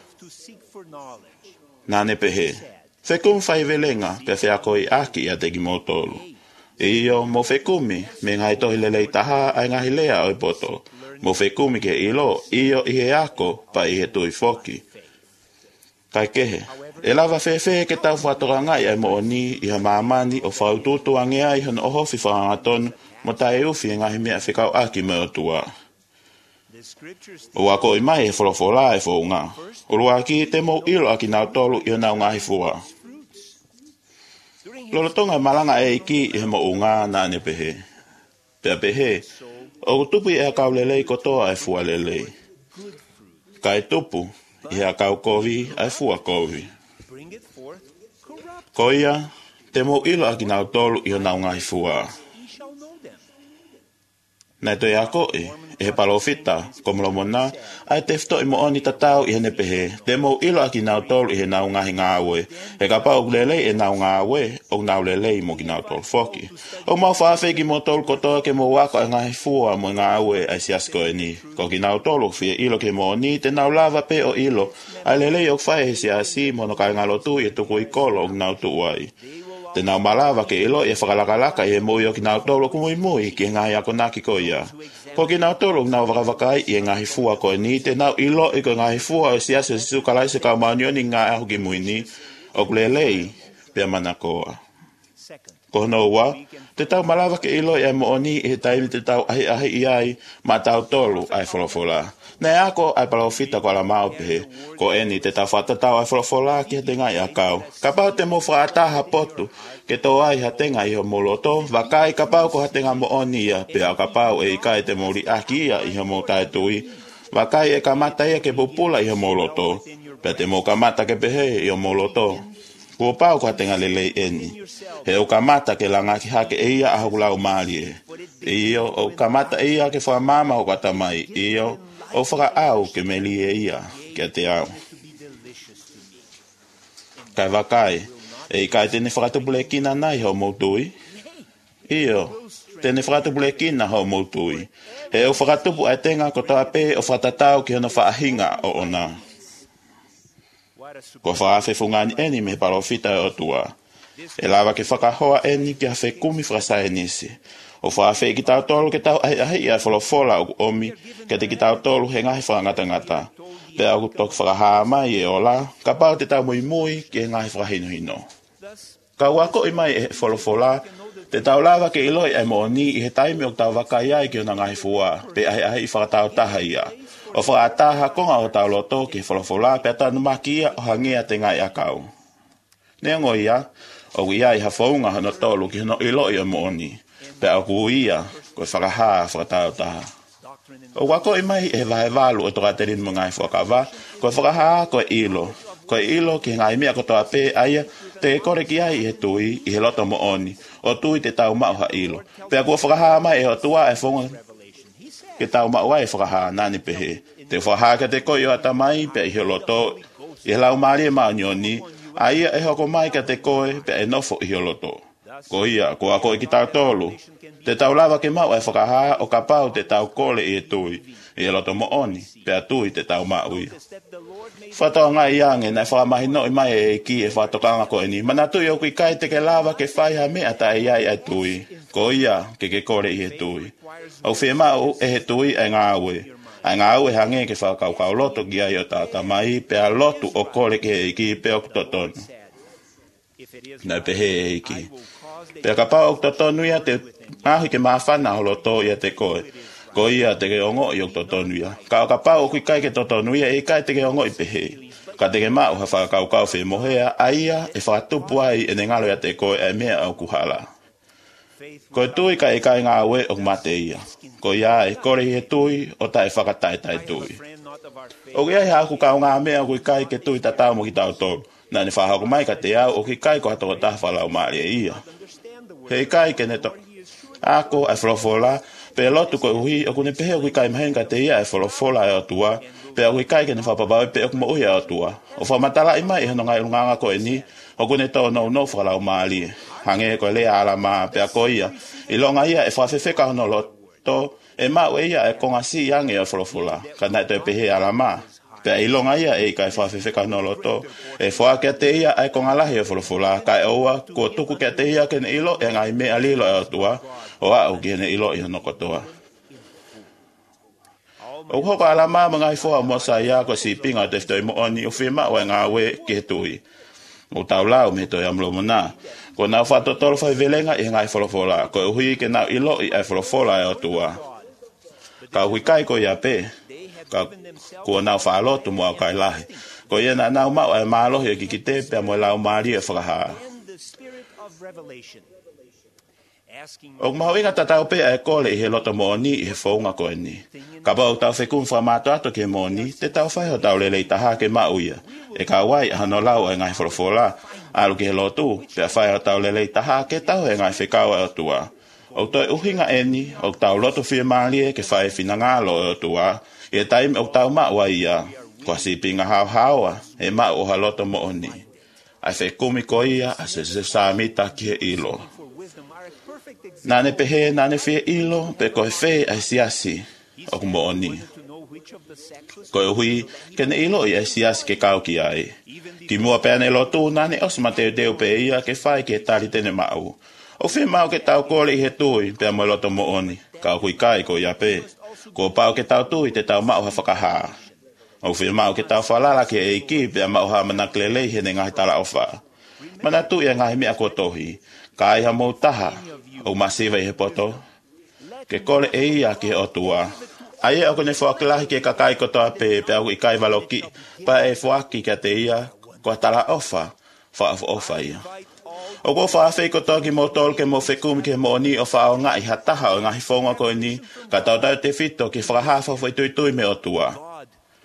Nane pehe. Whekum whai velenga pe wheakoi aki a tegi motolu. Iyo mo whekumi me ngai tohi lelei taha ai ngahi lea oi poto. Mo whekumi ke ilo iyo I he ako pa I he tui foki. Kai kehe. E lava whewhe ke tau whatora ngai ai mo oni I ha maamani o whaututu angea I hana ohofi whangatonu mo tae ufi ngahi mea whekau aki me o tua. O ako I mai e wholofola e whaunga. O lua ki te mo ilo aki nau tolu I nau ngahi fua. Lolotonga malanga e iki I he mo unga na ane pehe. Pea pehe, o tupu I akau lelei kotoa e fua lelei. Kai tupu I akau kovi e fua kovi. Koia, te mo ilo aki nau tolu I nau ngahi fua. Nei toi ako e he palofita, komolo mona, ai te fto I mo oni tatau I hene pehe, te mo ilo aki nau tolu I he nau ngahi ngāwe, he ka pau lelei e nau ngāwe, o nau lelei mo ki nau tolu foki. O mau whawhi ki mo tolu kotoa ke mo wako e ngahi fua mo ngāwe ai siasko e ni, ko ki nau tolu fie ilo ke mo oni, te nau lava pe o ilo, ai lelei o whae he siasi, mo no kai ngalotu I tuku I kolo o nau tuuai. Te nau malava ke ilo e whakalakalaka I he mui o ki nau tolu kumui mui ki ngahi ako naki ko ia. Ko ki nau tolu nau wakawakai I ngahi fua ko ni, te nau ilo I ko ngahi fua o siasa sisu kalai se kau maunioni ngahi ahu ki mui ni, o kulelei pia mana koa. Ko no wa, te tau malava ke ilo e mo oni I he taimi te tau ahi iai ma tau tolu ai wholofola. Nei ako ai palofita ko ala mau pehe, ko eni te tau whatatau ai wholofola ki he tenga I akau. Kapau te mo whaataha potu, ke tō ai hatenga I ho moloto, wakai kapau ko hatenga mo oni ia, pea kapau e ikai te mori aki ia I ho mo tae tui, wakai e kamata ia ke pupula I ho moloto, pea te mo kamata ke pehe I ho moloto. Kua pau ko tenga lele eni. He o kamata ke langa ki hake eia a hau lau maali e. Iyo o kamata eia ke wha mama o kata mai. Iyo o whaka au ke meli e ia ke te au. Kai wakai. E kai tene whakatupule kina nai ho moutui. Iyo. Tene whakatupule kina ho moutui. He o whakatupu ai tenga ko toa pe o whatatau ki hono whaahinga o ona. Ko whaafe fungani eni me parofita o tua. E lawa ke whakahoa eni ki hawhe kumi whakasae nisi. O whaafe ki tau tolu ke tau ahi ai wholofola o omi ke te ki tau tolu he ngahi whangata ngata. Pe au tok whakahaa mai e ola, ka pau te tau mui mui ki he ngahi whakahino hino. Ka wako i mai e wholofola, te tau lawa ke iloi ai mo ni i he taimi o tau wakai ai ki ona ngahi fua, pe ahi i whakatau taha ia. O whaataha konga o tau loto ki wholofola pe tanu makia o hangia te ngai akau. Neango ia, o ia i hafounga hano tolu ki hano iloi o mooni, pe au ku ia ko whakahaa whakatau taha. O wako i mai e vahe walu o toka terin mo ngai whakawa, ko whakahaa ko ilo. Ko ilo ki ngai mea ko toa pe aia, te kore ki ai i he tui i he loto mooni, o tui te tau mauha ilo. Pe aku whakahaa mai e o tua e whonga ke tau mauai whakahaa nani pehe. Te whahaa ke te koi o atamai pe i he loto, i he lau maari e maunioni, a ia e hoko mai ke te koi pe e nofo i he loto. Ko ia, ko ako i ki tau tolu. Te tau lava ke mau e whakahaa o ka pau te tau kole i e tui, i he loto mooni, pe a tui te tau maui. Whatoa ngai iange, nai whakamahi no i mai e ki e whatokanga ko eni. Mana tui o kui kai te ke lava ke whaiha mea ta e iai ai tui. Ko ia, ke kore i he tui. Au whi mau e he tui e ngā ue. Ai ngā ue hange ke whakaukau loto ki ai o tata mai, pe a lotu o kore ke e ki pe o kutotonu. Nai pehe e ki. Pe ka pao o kutotonu ia te ahi ke mawhana o loto ia te koe. Ko ia te ke ongo i o kutotonu ia. Ka o ka pao o kui kai ke totonu ia e kai te ke ongo i pehe. Ka te ke mau ha whakaukau whi mohea, a ia e whakatupu ai e ne ngalo ia te koe e mea au kuhala. Ko tui ka e kai ngā ue o mate ia. Ko ia e kore i he tui o tae whakatai tai tui. O ia he aku kau ngā mea kui kai ke tui tatau mo ki tau tolu. Nā ni whahako mai ka te au o ki kai ko hatoko taha whalau maari e ia. Hei kai ke ne to. Ako ai wholofola, pe lotu ko uhi o kune pehe o kui kai mahenga te ia e wholofola e o tua, pe o kui kai ke ne whapabau pe o kuma uhi e o tua. O whamatala i mai e hano ngai unganga ko e ni, o kune tau no whalau maari e. Hange ko lea alama pe a ko ia. I longa ia e whawhewheka hono loto, e mau e ia e konga si iange o wholofola, ka nai toi pehe alama. Pe a ilonga ia e kai whawhewheka hono loto, e whaa kia te ia e konga lahi o wholofola, ka e oua kua tuku kia te ia kene ilo e ngai mea lilo e o tua, o au ki hene ilo i hono kotoa. O hoko alama mga i whoa mosa ia ko si pinga te ftoi mo oni o whima o e ngā we ki he tui. O tau lau me toi amlo mona. Ko nau whatotolo whai velenga i ngai wholofola, ko e hui ke nau ilo i ai wholofola e o tua. Ka hui kai ko ia pe, ka kua nau whaalotu mo au kai lahi. Ko ia na nau mau e maalohi e kikite pe mo lau maari e whakahaa. O maho inga tatau pe e kole i he loto mooni i he whaunga ko e ni. Ka pau tau whekun whamato ato ke mooni, te tau whaiho tau lelei taha ke mauia. E ka wai hano lau e ngai wholofola, alu ki he lotu, pe a whaiho tau lelei taha ke tau e ngai whekau e o tua. O toi uhinga eni, o tau loto whia maalie ke whai whinangalo e o tua, i e taime o tau maua ia, kwa si pinga hao haoa, e mau o ha loto mooni. Ai whekumi ko ia, a se samita ki he ilo. Nane pehe, nane fie ilo, pe koe whee ai siasi, o kumooni. Koe hui, kene ilo i ai siasi ke kau ki ai. Ki mua peane lotu, nane osma teo deo pe ia ke whai ke tari tene mau. O whi mau ke tau kore i he tui, pe mo loto mooni, kau hui kai ko ia pe. Ko pau ke tau tui, te tau mau ha whakahaa. O whi mau ke tau whalala ke eiki, pe mau ha manaklelei he ne ngahi tala ofa. Mana tui e ngahi mea kotohi, ka iha mou taha, o masiva i he poto. Ke kore e ia ki he otua. Aia o kone whakilahi ke kakai kotoa pe au i kai waloki, pa e whaki kia te ia, kua tala ofa, whaafu ofa ia. O ko whaafei kotoa ki mo tol ke mo whekumi ke mo ni o whao ngai hataha o ngahi whonga ko ni, ka tau tau te whito ki whakahafa whai tui tui me otua.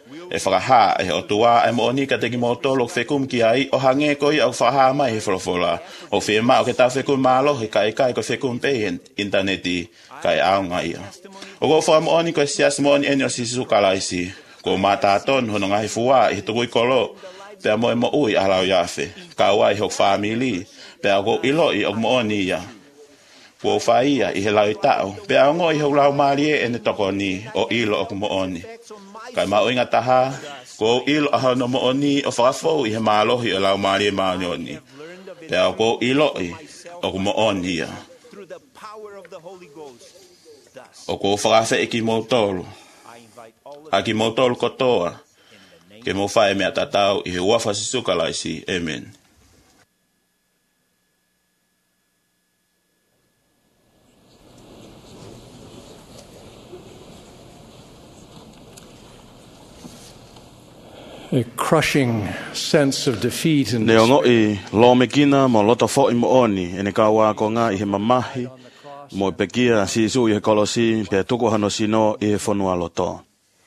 e whakaha e o tua e mo oni ka te ki mo tolo whekum ki ai o hange koi au whaha mai he wholofola o whema o ke tau whekum malo he kai ko whekum pe interneti kai aunga ia o ko wha mo oni ko sias mo oni eni o sisu kalaisi ko mataton hono ngahi fua i tukui kolo pe mo e mo ui alau yafe ka wai hok family pe ko ilo i o mo oni ia ko faia i he lau tau pe ngo i ho lau mari e ne tokoni o ilo o mo oni kai ma o inga taha ko ilo a no mo oni o fafo i he malo i lau mari ma oni pe ko ilo i o mo oni ia o ko fafe e ki mo tolo a ki mo tolo kotoa ke mo fae me atatau i he wafa sisuka laisi amen. A crushing sense of defeat and Neongo i lo mekina mo loto fo i mo oni ene ka wa ko nga i he mamahi mo pekia si su i he kolosi pe tuko hano sino i he fonua loto.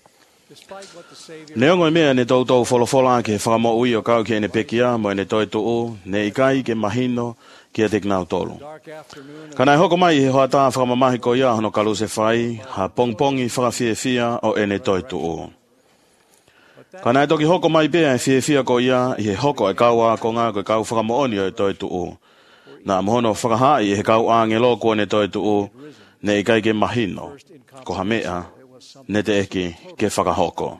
Neongo i mea ne tautou folofola ke whakamo ui o kau ke ene pekia mo ene toi tuu ne ikai ke mahino ki a teknau tolu. Kanai hoko mai i he hoata whakamamahi ko ia hano kalu se whai ha pongpongi whakawhiewhia o ene toi tuu. Kana e toki hoko mai pea e whiewhia ko ia i he hoko e kaua ko ngā koe kau whakamooni o e toi tuu. Nā mohono whakahai i he kau angelo ko ne toi tuu ne i kai ke mahino. Ko ha mea ne te eki ke whakahoko.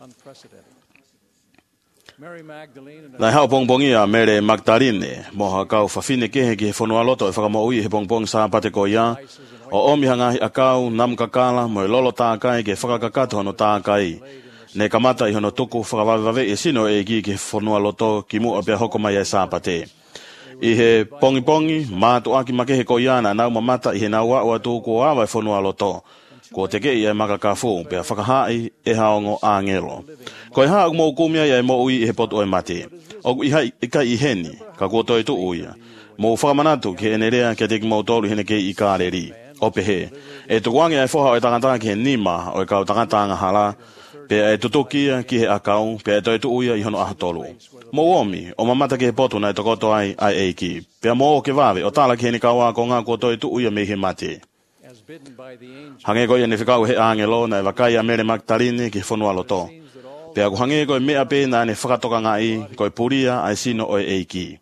Nai hao pongpongi a Mary Magdalene moha kau whawhine kehe ki he whanua loto e whakamoui he pongpong sa pate ko ia o omiha ngahi a kau nam kakala mo e lolo tākai ke whakakakato hono tākai. Ne kamata i hono tuku whakawawave e sino e ki ke whanua loto ki mua pia hoko mai e sāpate. I he pongi, mātu aki makehe ko iana nau mamata i he nau wa tu ko awa e whanua loto. Ko te kei e makakafu pia whakahai e haongo angelo. Ko e haa mo kumia e mo ui i he poto e mate. O i hai i kai i heni, ka kua toi tu uia. Mo whakamanatu ke enerea ke teki mo tolu hene kei i kāreri. Opehe, e tukuangi e whoha o e tangata ki he nima o e kau tangata hala. Pea e tutukia ki he akau, pea e toi tu uia i hono aha tolu. Mo omi, o mamata ki he potu na e tokoto ai eiki. Pea mo o ke wawe, o tala ki he ni kaua ko ngā kua toi tu uia me he mate. Hange koe ne whikau he angelo na e wakai a Mary Magdalene ki whanua loto. Pea ku hange koe mea pe na ne whakatoka ngai, koe puria ai sino o eiki.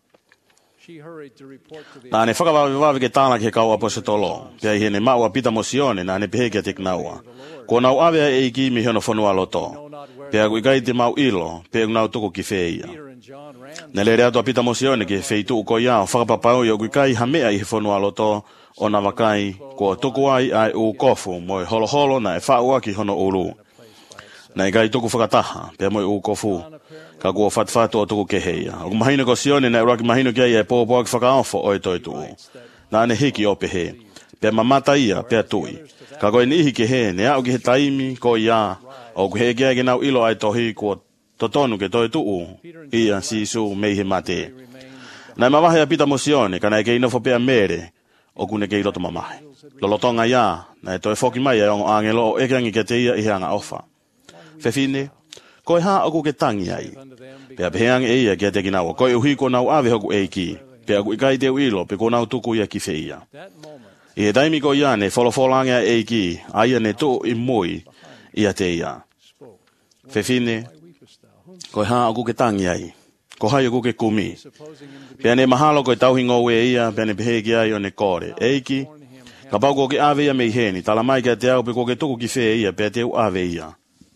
Na ne whakawawe ke tala ki he kau apositolo. Pea i he ne maua pita mosione na ne pehe kia teknaua. Ko nau awe ai eiki mi hono whanua loto. Pea ku ikai te mau ilo, pea ku nau tuku ki wheia. Ne le rea toa pita mosione ki wheitu uko ia o whakapapau i o ku ikai hamea i he whanua loto o na wakai ko tuku ai ai u kofu mo e holo holo na e whaua ki hono ulu. Na ikai tuku whakataha, pea mo e u kofu. Ka kua whatwhatu o tuku keheia. O mahino ko sione na uraki mahino kia ia e pōpua ki whakaofo o e toitu. Na ane hiki o pehe. Pea mamata ia, pea tui. Ka koe ni ihi ke he, ne au ki he taimi ko ia. O ku he kia ke nau ilo ai tohi kua totonu ke toitu ia sisu mei he mate. Na e mamahe a pita mosione, kana e ke inofo pea mere. O kune ke iloto mamahe. Lolotonga ia, na e toi foki mai e ongo angelo o ekeangi ke te ia i anga ofa. Fefine, koe haa oku ke tangi ai. Pea peheangi e ia kia te kinaua. Koe uhi ko nau ave hoku eiki. Pea ku ikai teu ilo, pe ko nau tuku ia ki feia. I he taimi ko ia ne wholofolangia eiki, aia ne tō i mui ia te ia. Fefine, koe haa oku ke tangi ai. Ko hai oku ke kumi. Pea ne mahalo koe tauhingo ue ia, pea ne peheki ai o ne kore. Eiki, ka pau ko ke ave ia mei heni, tala mai kia te au pe ko ke tuku ki fe ia, pea teu ave ia.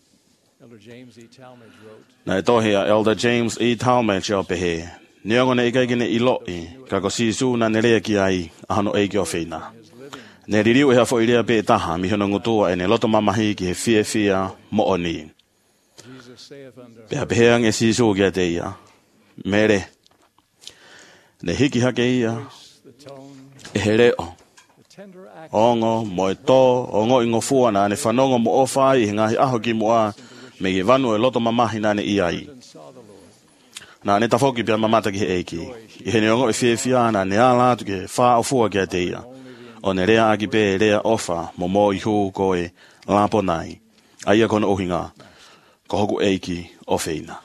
Na e tohia Elder James E. Talmadge o pehe. Neongo ne ikai kene iloi, ka ko sisu na nerea ki ai, ahano eiki o feina. Ne ririu e hafo irea pe taha, mi hono ngutua e ne loto mamahi ki he fia mo oni. Pea peheang e sisu kia te ia. Mere. Ne hiki hake ia. E he reo. Ongo, mo e tō, ongo ingo fua na ne whanongo mo ofai, i ngahi aho ki mua, me ki vanu e loto mamahi nane iai. Na ne tafoki pia mamata ki he eiki. I he neongo e fia na ne ala atu ke wha o fua kia te ia. O ne rea aki pe rea ofa mo mo i hu koe lapo nai. Aia kono ohinga. ko hoku eiki o feina.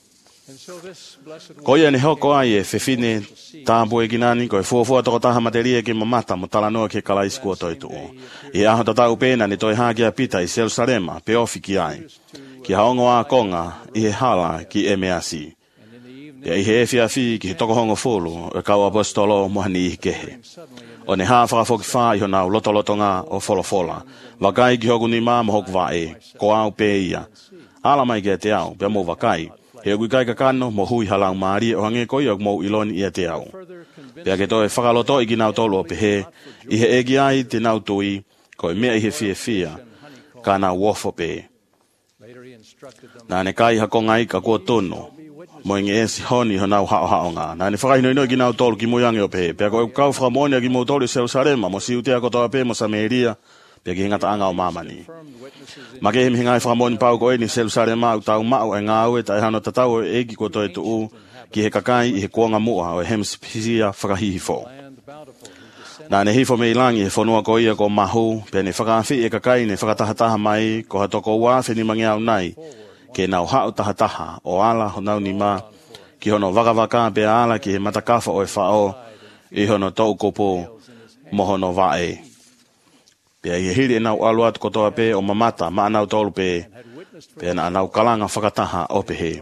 Ko ia ni hoko ai e fefine tāpu e kinani, ko e fuafua toko taha materia ki mamata mo talanoa ke kalaisi kua toi tuo. I aho tatau pēna ni toi hākia pita i Jerusalema pe ofi ki ai. Ki haongo a konga i he hala ki emeasi. Ia i he efi a fi ki he toko hongo fulu e kau apostolo mohani i kehe. O ne haa whakafoki wha i honau lotoloto ngā o folofola. Wakai ki hoku ni mā mohoku wa e, ko au pē ia. Ala mai ke te au, pia mō wakai. He ui kai kakano mo hui halau maari o hange koi o mou iloni ia te au. Pea ke toi whakaloto i ki nau tolo o pehe, i he egi ai te nau tui, ko e mea i he fia, ka nau wofo pe. Nā ne kai hako ngai ka kua tono, mo inge esi honi ho nau hao ngā. Nā ne whakahinoi ki nau tolo ki muiange o pehe, pea ko e kau whakamonia ki mou tolo i Jerusalema, mo siutea kotoa pe mo Samaria, pea ki hingata anga o mamani. Make he mihingai whakamoni pau ko e ni Jerusalema u tau mau e ngā ue tai hano tatau e eki ko toi tuu ki he kakai i he kuanga mua o e hemspisia whakahihi fo. Nā ne hifo me ilangi he whanua ko ia ko mahu pe ne whakawhi e kakai ne whakatahataha mai ko ha toko wafe ni mangi au nai ke nau hau tahataha o ala honau ni ma ki hono wakawaka pe ala ki he matakafa o e whao i hono tau kopo mohono wae. Pea i hiri e nau aluat kotoa pe o mamata ma anau tolu pe na anau kalanga whakataha o pehe.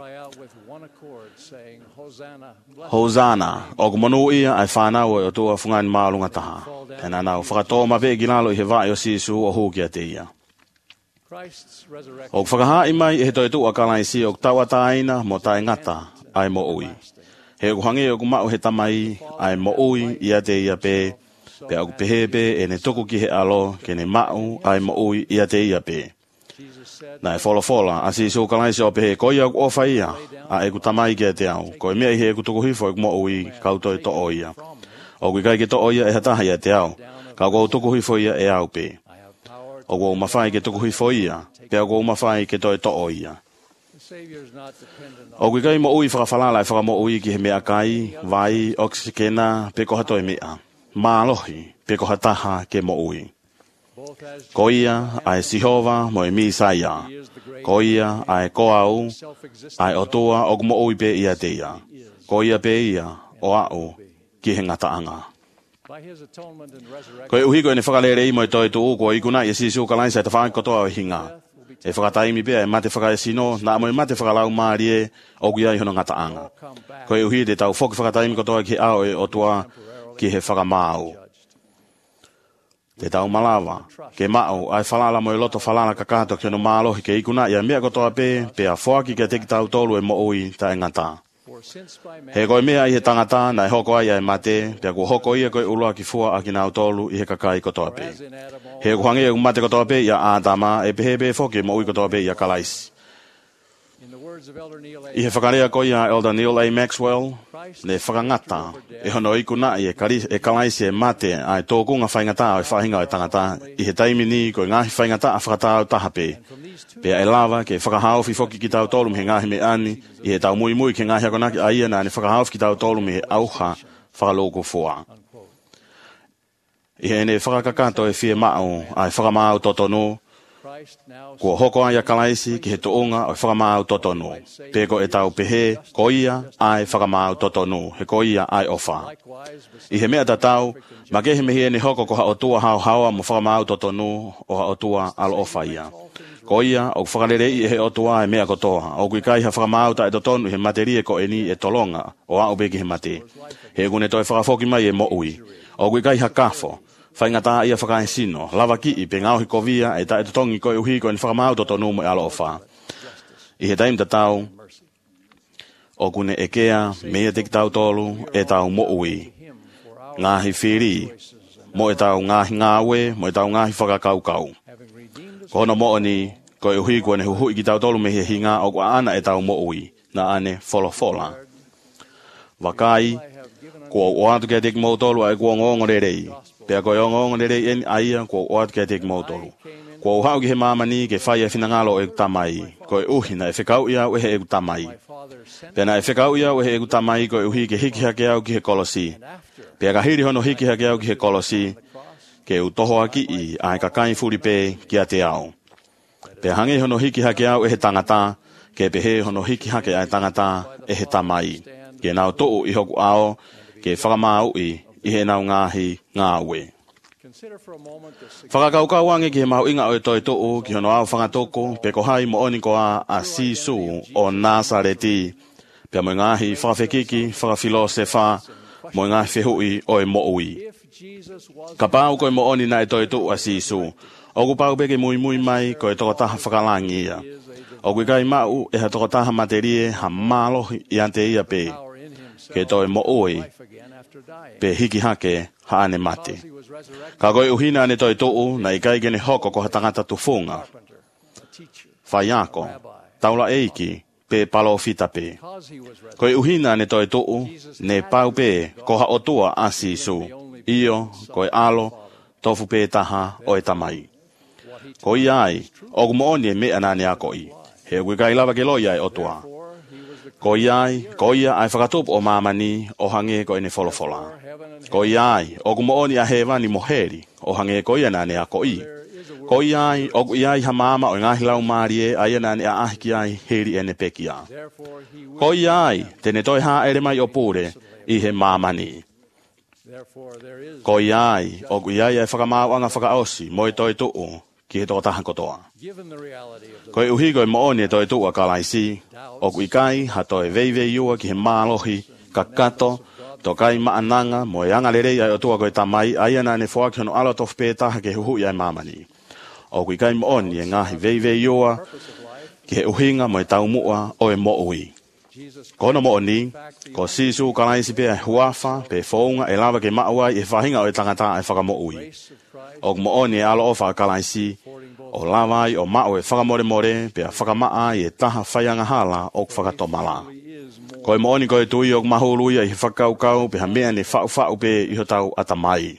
Hosanna, o kumonu ia ai whanau e o tua whungani maalunga taha. Pea anau whakatoa ma pe ginalo i he vai o sisu o hukia te ia. O whakaha i mai e he toi tua kalaisi o taua taina mo tae ngata ai mo ui. He kuhangi o kumau he tamai ai mo ui ia te ia pe pe au pehepe e ne toku ki he alo ke ne mau ai mo ui ia te ia pe. Na e fola, asi so kalaisi o pehe ko ia o whaia a e ku tamai ke te au. Ko e mea i he e ku toku hifo e ku mo ui kautoi to o ia. O kui kai ke to o ia e hataha ia te au. Ka kou toku hifo ia e au pe. O kou mawhai ke toku hifo ia, pe au kou mawhai ke toi to o ia. O kui kai mo ui whakawhalala e whaka mo ui ki he mea kai, vai, oksikena, pe ko hato e mea. Mālohi, pe ko hataha ke mo ui. Ko ia ai Sihova mo e Misaia. Ko ia ai Koau, ai Otua o mo ui pe ia te ia. Ko ia pe ia o au ki he ngataanga. Ko e uhiko e ne whakalere i mo e toi tuu ko ikuna i sisu kalaisa e ta whaangi kotoa o hinga. E whakataimi pia e mate whakaesino, na mo e mate whakalau maarie o kuia i hono ngataanga. Ko e uhi te tau whoki whakataimi kotoa ki ao e Otua ki he whakamau. Te tau malawa, ke mau, ai whalala mo e loto whalala kakato ki no mālohi ke ikuna ia mea kotoa pe a whoaki ke teki tau tolu e mo ui ta e ngata. He koe mea i he tangata na e hoko ai e mate, pea ku hoko ia koe ulua ki fua a ki nau tolu i he kakai kotoa pe. He kuhangi e mate kotoa pe ia Adama e pehe whoki mo ui kotoa pe ia kalaisi. I he whakarea ko ia Elder Neil A. Maxwell, le whakangata, e hono ikuna i e kalaisi e mate ai tōkunga whaingata o e whahinga o e tangata, i he taimi ni ko e ngahi whaingata a whakatau tahape. Pea e lava ke whakahauwhi whoki ki tau tolu me ngahi me ani, i he tau mui mui ke ngahi akonaki a ia na ne whakahauwhi ki tau tolu me he auha whakaloko fua. I he ne whakakakato e whie mao ai whakamau totonu, kua hoko ai a kalaisi ki he toonga o whakamau totonu. Peko e tau pehe, ko ia ai whakamau totonu, he ko ia ai ofa. I he mea tatau, ma ke he mehi e ni hoko ko haotua hao hawa mo whakamau totonu o haotua alo ofa ia. Ko ia o whakarere i he otua e mea kotoa, o kui kai ha whakamau ta e totonu he materie ko e ni e tolonga o a ubeki he mate. He kune toi whakafoki mai e mo ui, o kui kai ha kafo, whaingata ia whakae sino, lava ki i pe ngauhi kovia e ta e totongi koe uhi koe ni whakamau totonu mo e alo ofa. I he taim tatau, o kune e kea, mea teki tau tolu, e tau mo ui. Ngahi whiri, mo e tau ngahi ngawe, mo e tau ngahi whakakaukau. Kono mo ni, koe uhi koe ne huhui ki tau tolu me he hinga o kua ana e tau mo ui, na ane wholofola. Wakai, kua oatu kia teki mo tolu ai kua ngongo rerei. Pea koe ongongo rerei en aia kua oatu kia teki mo tolu. Kua uhau ki he mamani ke whai e whinangalo e kutamai, koe uhi na e whikau ia e he e kutamai. Pea na e whikau ia e he e kutamai koe uhi ke hiki hake au ki he kolosi. Pea ka hiri hono hiki hake au ki he kolosi, ke u toho aki i ai kakai furipe ki a te au. Pea hangi hono hiki hake au e he tangata, ke pehe hono hiki hake ai tangata e he tamai. Ke nau to'u I hoku ao, ke whakamau I he nau ngahi ngā ue. Whakakaukau ange ki he mahu inga o e toi to'u ki hono au whangatoko, pe ko hai mo oni ko a Sisu o Nazareti, pe mo ngahi whakawhekiki, whakafilosefa, mo ngahi whehui o e mo'ui. Ka pāu koe mo oni na e toi to'u a Sisu, o ku pāu peke mui mai ko e toko taha whakalangi ia. O kui kai mau e ha toko taha materie ha mālohi I ante ia pe, ke toi mo'ui, pe hiki hake ha ane mate. Ka koe uhina ane toi to'u na I kai gene hoko ko ha tangata tufunga. Whaiako, taula eiki, pe palo fita pe. Koe uhina ane toi to'u, ne pau pe ko ha otua a Sisu, io, koe alo, tofu pe taha o e tamai. Ko iai, o kumooni e mea nane a koi. He kui kai lava ke loia e otua. Ko iai, ko ia ai whakatupu o mamani o hange ko ene folofola. Ko iai, o kumooni a hewani moheri o hange ko ia nane a koi. Ko iai, o ku iai ha mama o ngahi lau marie a ia nane a ahiki ai heri ene pekia. Ko iai, tene toi ha ere mai o pure I he mamani. Ko iai, o ku iai ai whakamau anga whakaosi mo I toi tu'u ki he toko taha kotoa. Ko e uhi koe mooni e toi tu'ua kalaisi, o ku ikai ha toi veivei ua ki he mālohi, ka kato, to kai maananga, mo e anga lerei ai o tua koe tamai, aia nane whoaki hono alo tofu pētaha ke huhui ai mamani. O ku ikai mooni e ngahi veivei ua, ki he uhinga mo e taumua o e mo'ui. Ko no mooni, ko Sisu kalaisi pe huafa, pe whaunga e lava ke mauai e whahinga o e tangata e whakamo'ui. O mooni e alo ofa kalaisi, o lawai o mao e whakamore more, pe a whakamaa e taha whaianga hala o whakatomala. Ko e mooni ko e tui o mahuluia I he whakaukau, pe ha mea ne whau pe I ho tau atamai.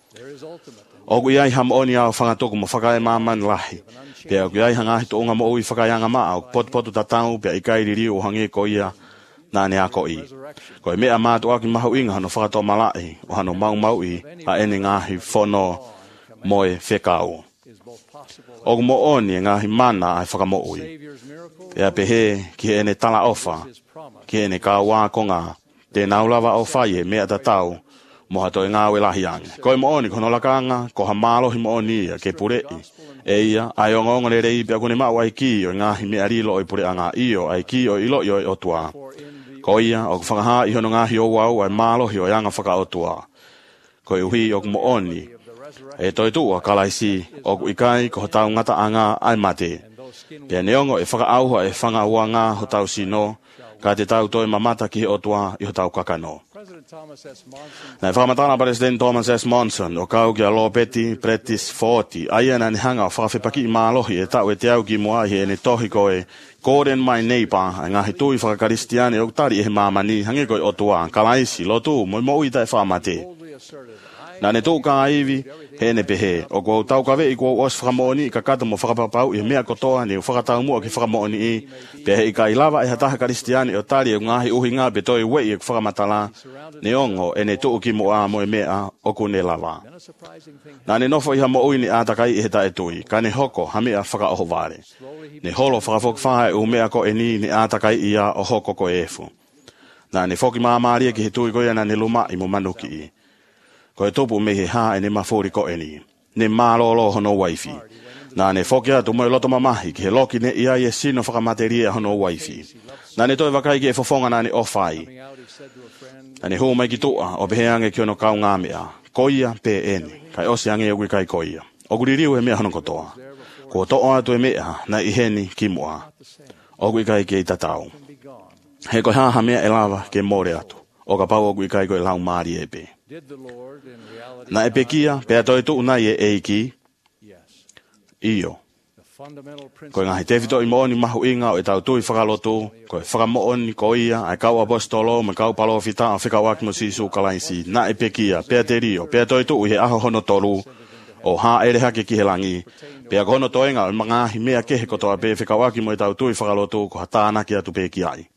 O ku iai ha mooni au whangatoku mo whakae maman lahi, pe a ku iai hangahi to unga mo ui whakaianga maa o potu tatau, pe a ikai riri o hange ko ia nane a koi. Ko e mea mātu aki mahu inga hano whakatomalai, o hano mau I a ene ngahi whono moe whekau. O mo oni ngahi mana ai whakamo'ui. Ea pehe ki ene tala ofa, ki ene ka wākonga, te naulawa o whai e mea tatau, moha toi ngā welahi ange. Ko e mo oni kono lakanga, ko ha mālohi mo oni ia ke purei. E ia, ai o ngongo le rei pia kune mau ai ki o ngahi mea rilo i pure anga io, ai ki o ilo i o tua. Ko ia, o whakaha I hono ngahi o wau ai mālohi o anga whaka o tua. Ko e uhi o mo oni, e toi tua kalaisi o ku ikai ko tau ngata anga ai mate. Pea neongo e whakaauha e whanga uanga ho tau sino, ka te tau toi mamata ki he otua I ho tau kakano. Nei whakamatana President Thomas S. Monson o kau ki a lo peti pretis 40, aia na ni hanga o whakawhepaki I mālohi e tau e te au ki mua I ne tohi koe God and my neighbor, a ngahi tui whakakaristiane o tari e he mamani, hange koe otua, kalaisi, lo tu, moi mo ita e whamate. Na ne tō ka aivi, he ne pehe, o kua tau kawe I kua os whakamooni I ka kata mo whakapapau I he mea kotoa ne whakatau mua ki whakamooni I, pehe I ka ilawa I hataha karistiani o tari e ngahi uhi ngā pe toi wei e whakamatala, ne ongo e ne tō ki moa mo e mea o ku ne lava. Na ne nofo I ha mo ui ni ātakai I he tae tui, ka ne hoko ha mea whakaoho vare. Ne holo whakafokwhae u mea ko e ni ātakai ia o hoko ko efu. Na ne whoki māmaria ki he tui koia na ne luma I mo manuki I. Ko e topu me he ha e ne mafuri ko e ni. Ne mālolo hono waifi. Na ne whoki atu mo e loto mamahi ki he loki ne ia e sino whakamateria hono waifi. Na ne toi wakai ki e fofonga na ne ofai. Na ne huu mai ki tua o peheange ki ono kau ngā mea. Koia pe ene. Kai osi ange e kai koia. O kuri riu e mea hono kotoa. Ko to'o atu e mea na I heni ki mua. O kui kai ki e tatau. He koe haha mea e lava ke more atu. O ka pau o kui kai koe lau maari e pe. Na e pekia, pea toi tu unai e eiki. Iyo. Koe ngahi tewhito I mooni mahu inga o e tau tui whakalotu, koe whakamooni ko ia, ai kau apostolo, me kau palo whita a whikawaki mo Sisu kalaisi. Na e pekia, pea te rio, pea toi tu he aho hono toru, o ha ere hake ki he langi. Pea kono toenga o mangahi mea kehe kotoa pe whikawaki mo e tau tui whakalotu, ko hatānaki atu peki ai.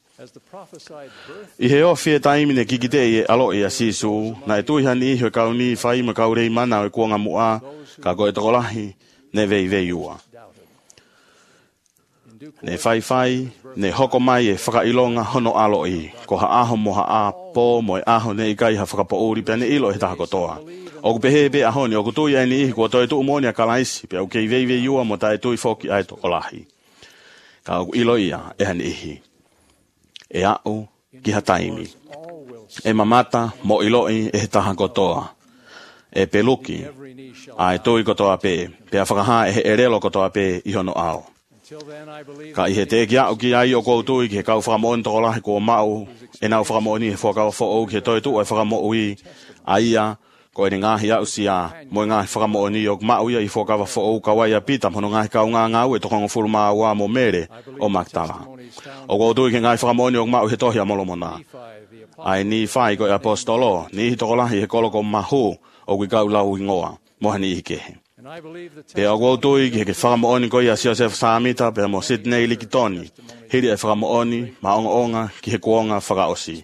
I he ofi e taimine kikitei e alo I a Sisu, na e tuihani I he kau ni whai ma kau rei mana o e kuanga mua, ka koe tokolahi ne vei ua. Ne whai, ne hoko mai e whakailonga hono alo i, ko haaho mo haa po mo e aho ne ikai ha whakapouri pia ne ilo he taha kotoa. O ku pehe pe ahoni, o ku tui ai ni ihi kua toi tu umoni a kalaisi, pia u kei veive iua mo tae tui foki ai toko lahi. Ka o ilo ia e han ihi. E au ki ha taimi. E mamata mo iloi e he taha kotoa. E peluki ai tui kotoa pe, pia whakaha e he erelo kotoa pe i hono ao. Ka i he te ki au ki ai o koutui ki he kau whakamoon toko lahi kua mau, e nau whakamooni he whakau whaou ki he toi tu e whakamoui a ia, ko e ngahi au si a, mo ngahi whakamooni o mau ia i whakawa whaou kawai a pita, mono ngahi kau ngau e tokongo furuma ua mo mere o maktala. O koutui ki ngahi whakamooni o mau he tohi a molomona. Ai ni whai ko e apostolo, ni hi toko lahi he koloko mahu o ki kau lau ingoa, mohani i kehe. Pe o koutui ki he whakamooni ko ia Joseph Samita pe mo Sydney Likitoni, hiri e whakamooni ma onga ki he kuonga whakaosi.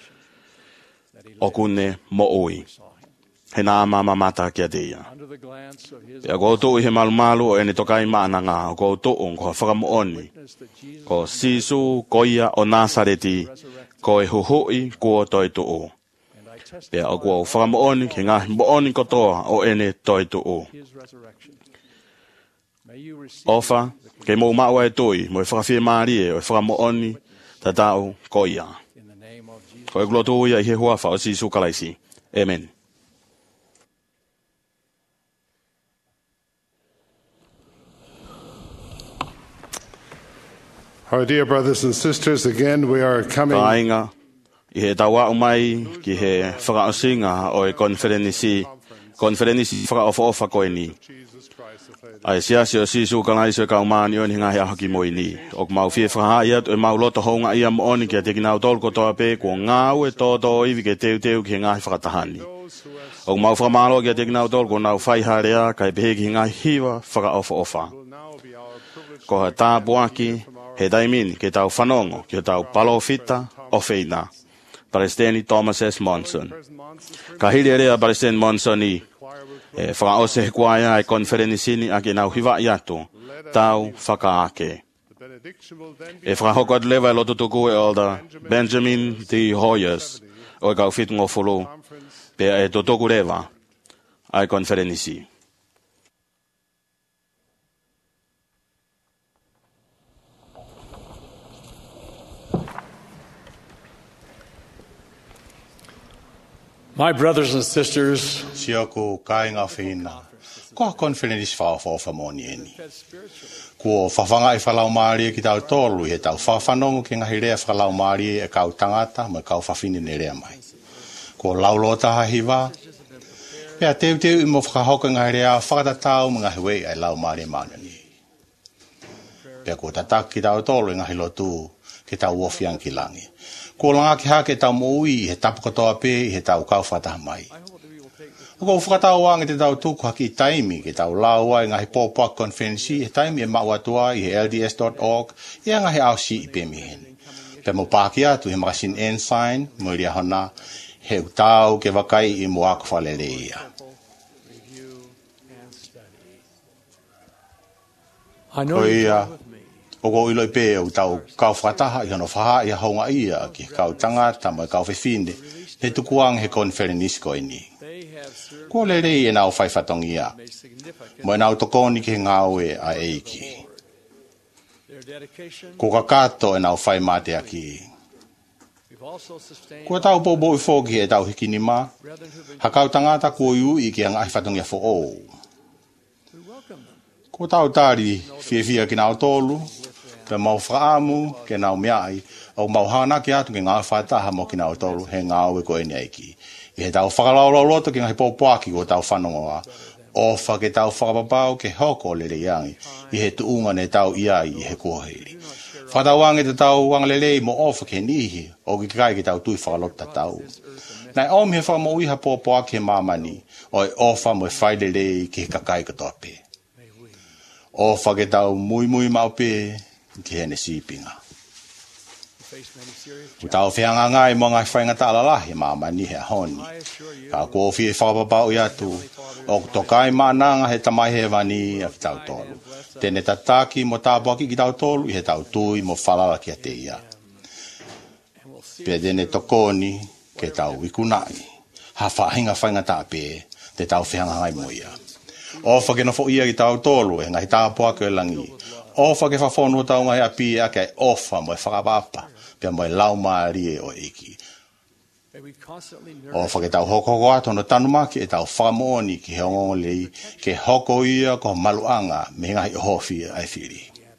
O kune mo ui. He nā mata kia te ia. Pe o koutui he malumalu o ene tokai maananga o koutui ko whakamooni. Ko Sisu ko ia o Nasareti ko e huhui kua toi tuu. Pea o kua whakamooni ki ngā mooni kotoa o ene toi tuu. Ofa, ke mou maua e tui, mo e whakawhia maari e o e whakamooni tatau ko ia. Ko e glotu ia i he huafa o Sisu kalaisi. Amen. Our dear brothers and sisters, again we are coming. Kainga, i he tawa umai ki he whakaosinga o e konferenisi whakaofa koe ni. Ai siasi o Sisu kalaisi o kaumani o ni ngahi aho ki moi ni. O kumau fie whakaha ia o mau loto hounga ia mooni ki a teki nau tolko toa pe kua ngau e tō iwi ke teu ki he ngahi whakatahani. O kumau whakamalo ki a teki nau tolko nau whaiharea kai pehe ki he ngahi hiwa whakaofa. Ko ha tā buaki he daimini ke tau whanongo ki tau palofita o feina. Palestini Thomas S. Monson. Ka hiri area Palestini Monson i e whakaose he kuaia e konferenisini a ke nau hiwa i atu tau whakaake. E whakahoko atu lewa e loto tuku e olda Benjamin D. Hoyers o e kau fitungo fulu pe e totoku rewa a e konferenisi. My brothers and sisters, Sioko kainga whina, ko konferenisi whawha moni eni. Ko whawhanga i whalau maari ki tau tolu, he tau whawhanongu ki ngahi rea whalau maari e kau tangata, ma kau whawhini ne rea mai. Ko laulota hahiwa, pia teu i mo whakahoka ngahi rea whakatatau mga hiwei ai lau maari maanani. Pia ko tatak ki tau tolu i ngahi lotu ki tau wofiang ki langi. Ko langa ki hake tau moui he tapu katoa pe he tau kau whataha mai. O ko whakatau wangi te tau tuku haki i taimi ki tau laua i ngahi pōpua konferensi he taimi e mauatua i he LDS.org i a ngahi au si i pe mihen. Pe mo pāki atu he makasin ensign mo i ria hona he utau ke wakai i mua ku whalele ia. O ia o ko iloi pe o tau kau whataha i hono whaha i a haunga ia ki kau tangata mai kau whiwhine he tukuang he konferenisi ko ni. Ko le rei e nau whaiwhatongi ia. Mo e nau tokoni ki he ngāue a eiki. Ko kakato e nau whaimate aki. Ko tau bobo i whoki e tau hikini ma. Ha kau tangata ko iu i ki a ngai whatongi a who'ou. Ko tau tari whiawhia ki nau tolu. Pe mau whaamu ke nau meai, au mau hana ki atu ki ngā whataha mo ki nau tolu he ngāue ko eni aiki. I he tau whakalauloto ki ngahi pōpuaki ko tau whanongoa, ofa ke tau whakapapau ke hoko lele iangi, i he tuunga ne tau iai i he kuahiri. Whatawange te tau wangalelei mo ofa ke nihi, o ki kai ki tau tui whakalota tau. Nai omi he whamo iha pōpuaki he mamani, o e ofa mo e whailelei ki he kakai katoa pe. Ofa ke tau mui mau pe, ki hene sipinga. Tau whianga ngai mo ngai whainga ta alalahi mama ni he honi. Ka kofi e whakapapau i atu. O tokai maananga he tamai he wani a tau tolu. Tene tataki mo tāpaki ki tau tolu i he tau tui mo whalala ki a te ia. Pea tene tokoni ke tau wikunai. Ha whahinga whainga ta pe te tau whianga ngai mo ia. O whake na fo ia ki tau tolu e ngai tāpua ke langi. O whake whawhonu tau ngai api a kai ofa mo e whakapapa. Pea mo e lau maari e o eiki. O whake tau hoko ato no tanumaki e tau whakamoni ki he ongongo lei ke hoko ia ko maluanga me ngai hofi ai whiri.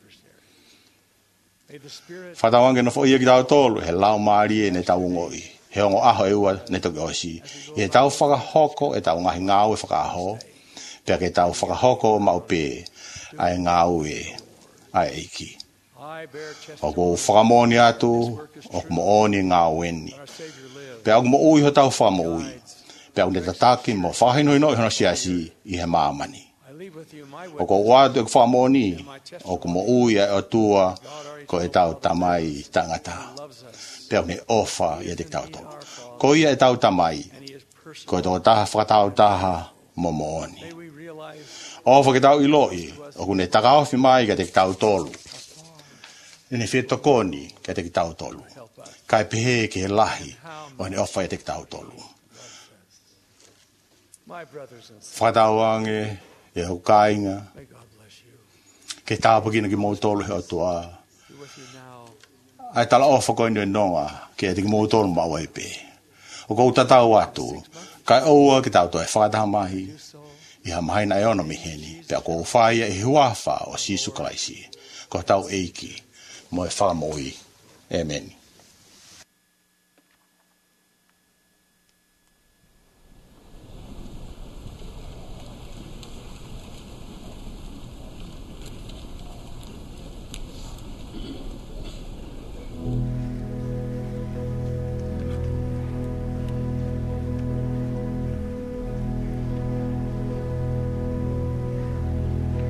Whatawange no fo ia ki tau tolu he lau maari e ne tau ngoi. He ongo aho e ua ne toki osi. I he tau whakahoko e tau ngahi ngau e whakaho. Pea ke tau whakahoko maupe ai ngau e ai eiki. O ko whakamoni atu o ko mo oni ngau eni. Pea mo ui ho tau wha mo ui. Pea ne tataki mo whahino ino i hono siasi i he maamani. O ko wadu e ko wha mo ni, o ko mo ui e o tua ko e tau tamai tangata. Pea ne ofa i e te tau tolu. Ko ia e tau tamai, ko e tō taha whakatau taha mo mo oni. O whake tau i loi, o ko ne takawhi mai ka te tau tolu. Ne whetokoni ka te tau tolu. Kai pehe ke he lahi o ne ofa e te tau tolu. Whakatauange e hukainga ke tāpakina ki mō tolu he o tua. Ai tala ofa koe ni nonga ke te ki mō tolu maua e pe. O kou tatau atu, kai oua ki tau toa e whakataha mahi i ha mahaina e ona miheni pea kou whaia e huafa o Sisu Kalaisi. Ko tau eiki mo e whakamoi. Amen.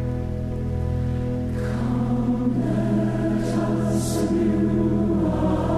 Come, let us anew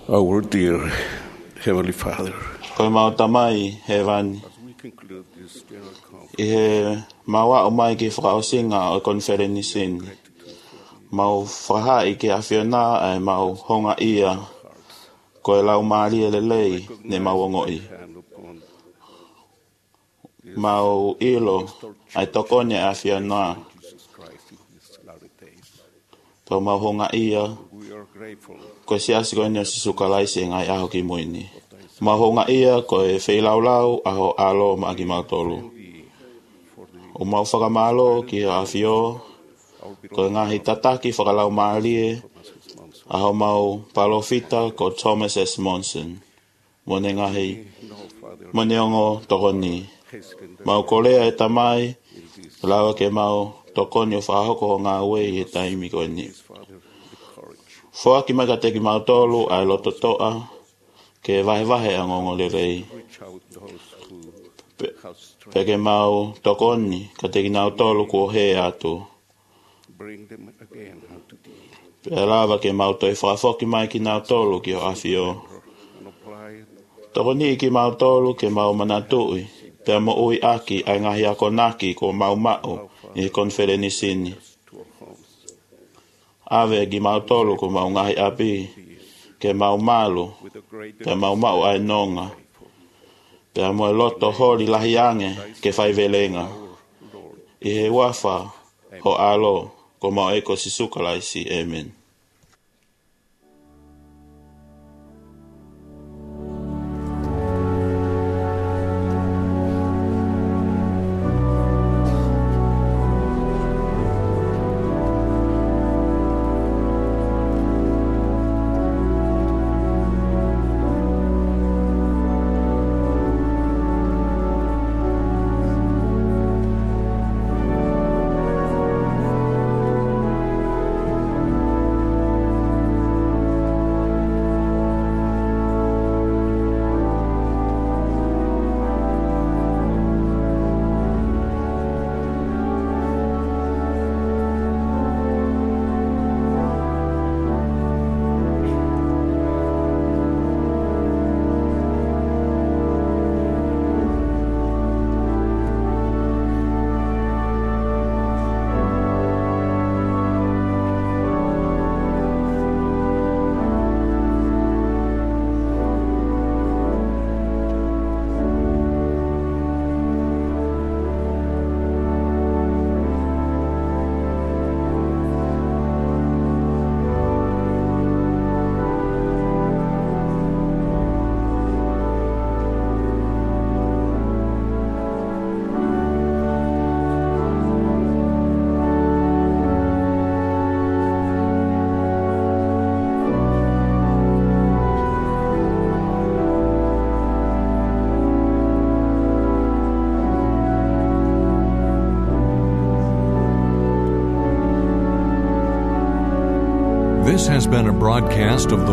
Our dear Heavenly Father, Koe mau tamai he vani. I he mawa o mai ki whakaosinga o konferenisin. Mau whaha i ke awhiona e mau honga ia. Koe lau maari e lelei ne mau ongoi. Mau ilo ai tokonia e awhiona. Tau mau honga ia. Koe siasi koe nio sisukalaisi ngai aho ki muini. Mahonga ia koe whailau aho alo maki mautolu. O mau whakamalo ki a awhio. Koe ngahi tataki whakalau maalie. Aho mau palofita ko Thomas S. Monson. Mone ngahi. Mone ongo tokoni. Mau kolea e tamai. Lawa ke mau tokoni o whahoko o ngā wei e taimi koe ni. Fua ki mai ka teki mautolu ai loto toa. Ke vahe angongo le rei. Peke mau tokoni, ka teki nau tolu ko he atu. Pe lava ke mau toi whakafoki mai ki nau tolu ki o awhio. Tokoni ki mau tolu ke mau manatui. Pe mo ui aki ai ngahi ako naki ko mau mao i konferenisini. Ave ki mau tolu ko mau ngahi api. Ke mau malu, pe mau ai nonga. Pe mo loto hori lahiange ke fai velenga. I he wafa ho alo ko mau eko sisukalaisi. Amen. This has been a broadcast of the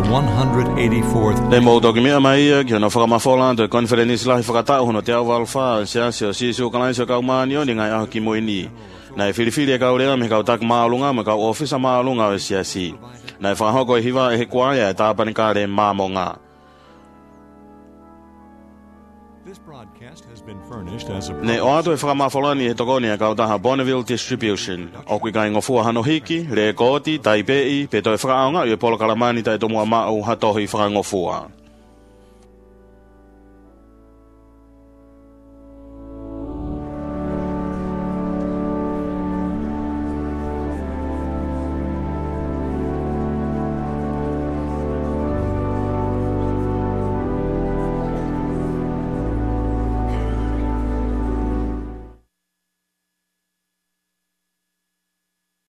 184th. Le mo doki mea mai ki ona whakamafola te konferenisi lahi whakatau hono te awa alwha sia sisu kalai sio kau maanio ni ngai aho ki moini. Na e whiriwhiri e kau rea me kau tak maalunga me kau ofisa maalunga o siasi. Na e whakahoko e hiwa e he kuaia e tāpani kāre māmonga. Ne o ato e whakamawholani e tokoni e kau taha Bonneville Distribution. O kui kai ngofua hano hiki, re koti, taipei, pe toi whakaaonga i e polo karamani tai tomua mau hatohi whakangofua.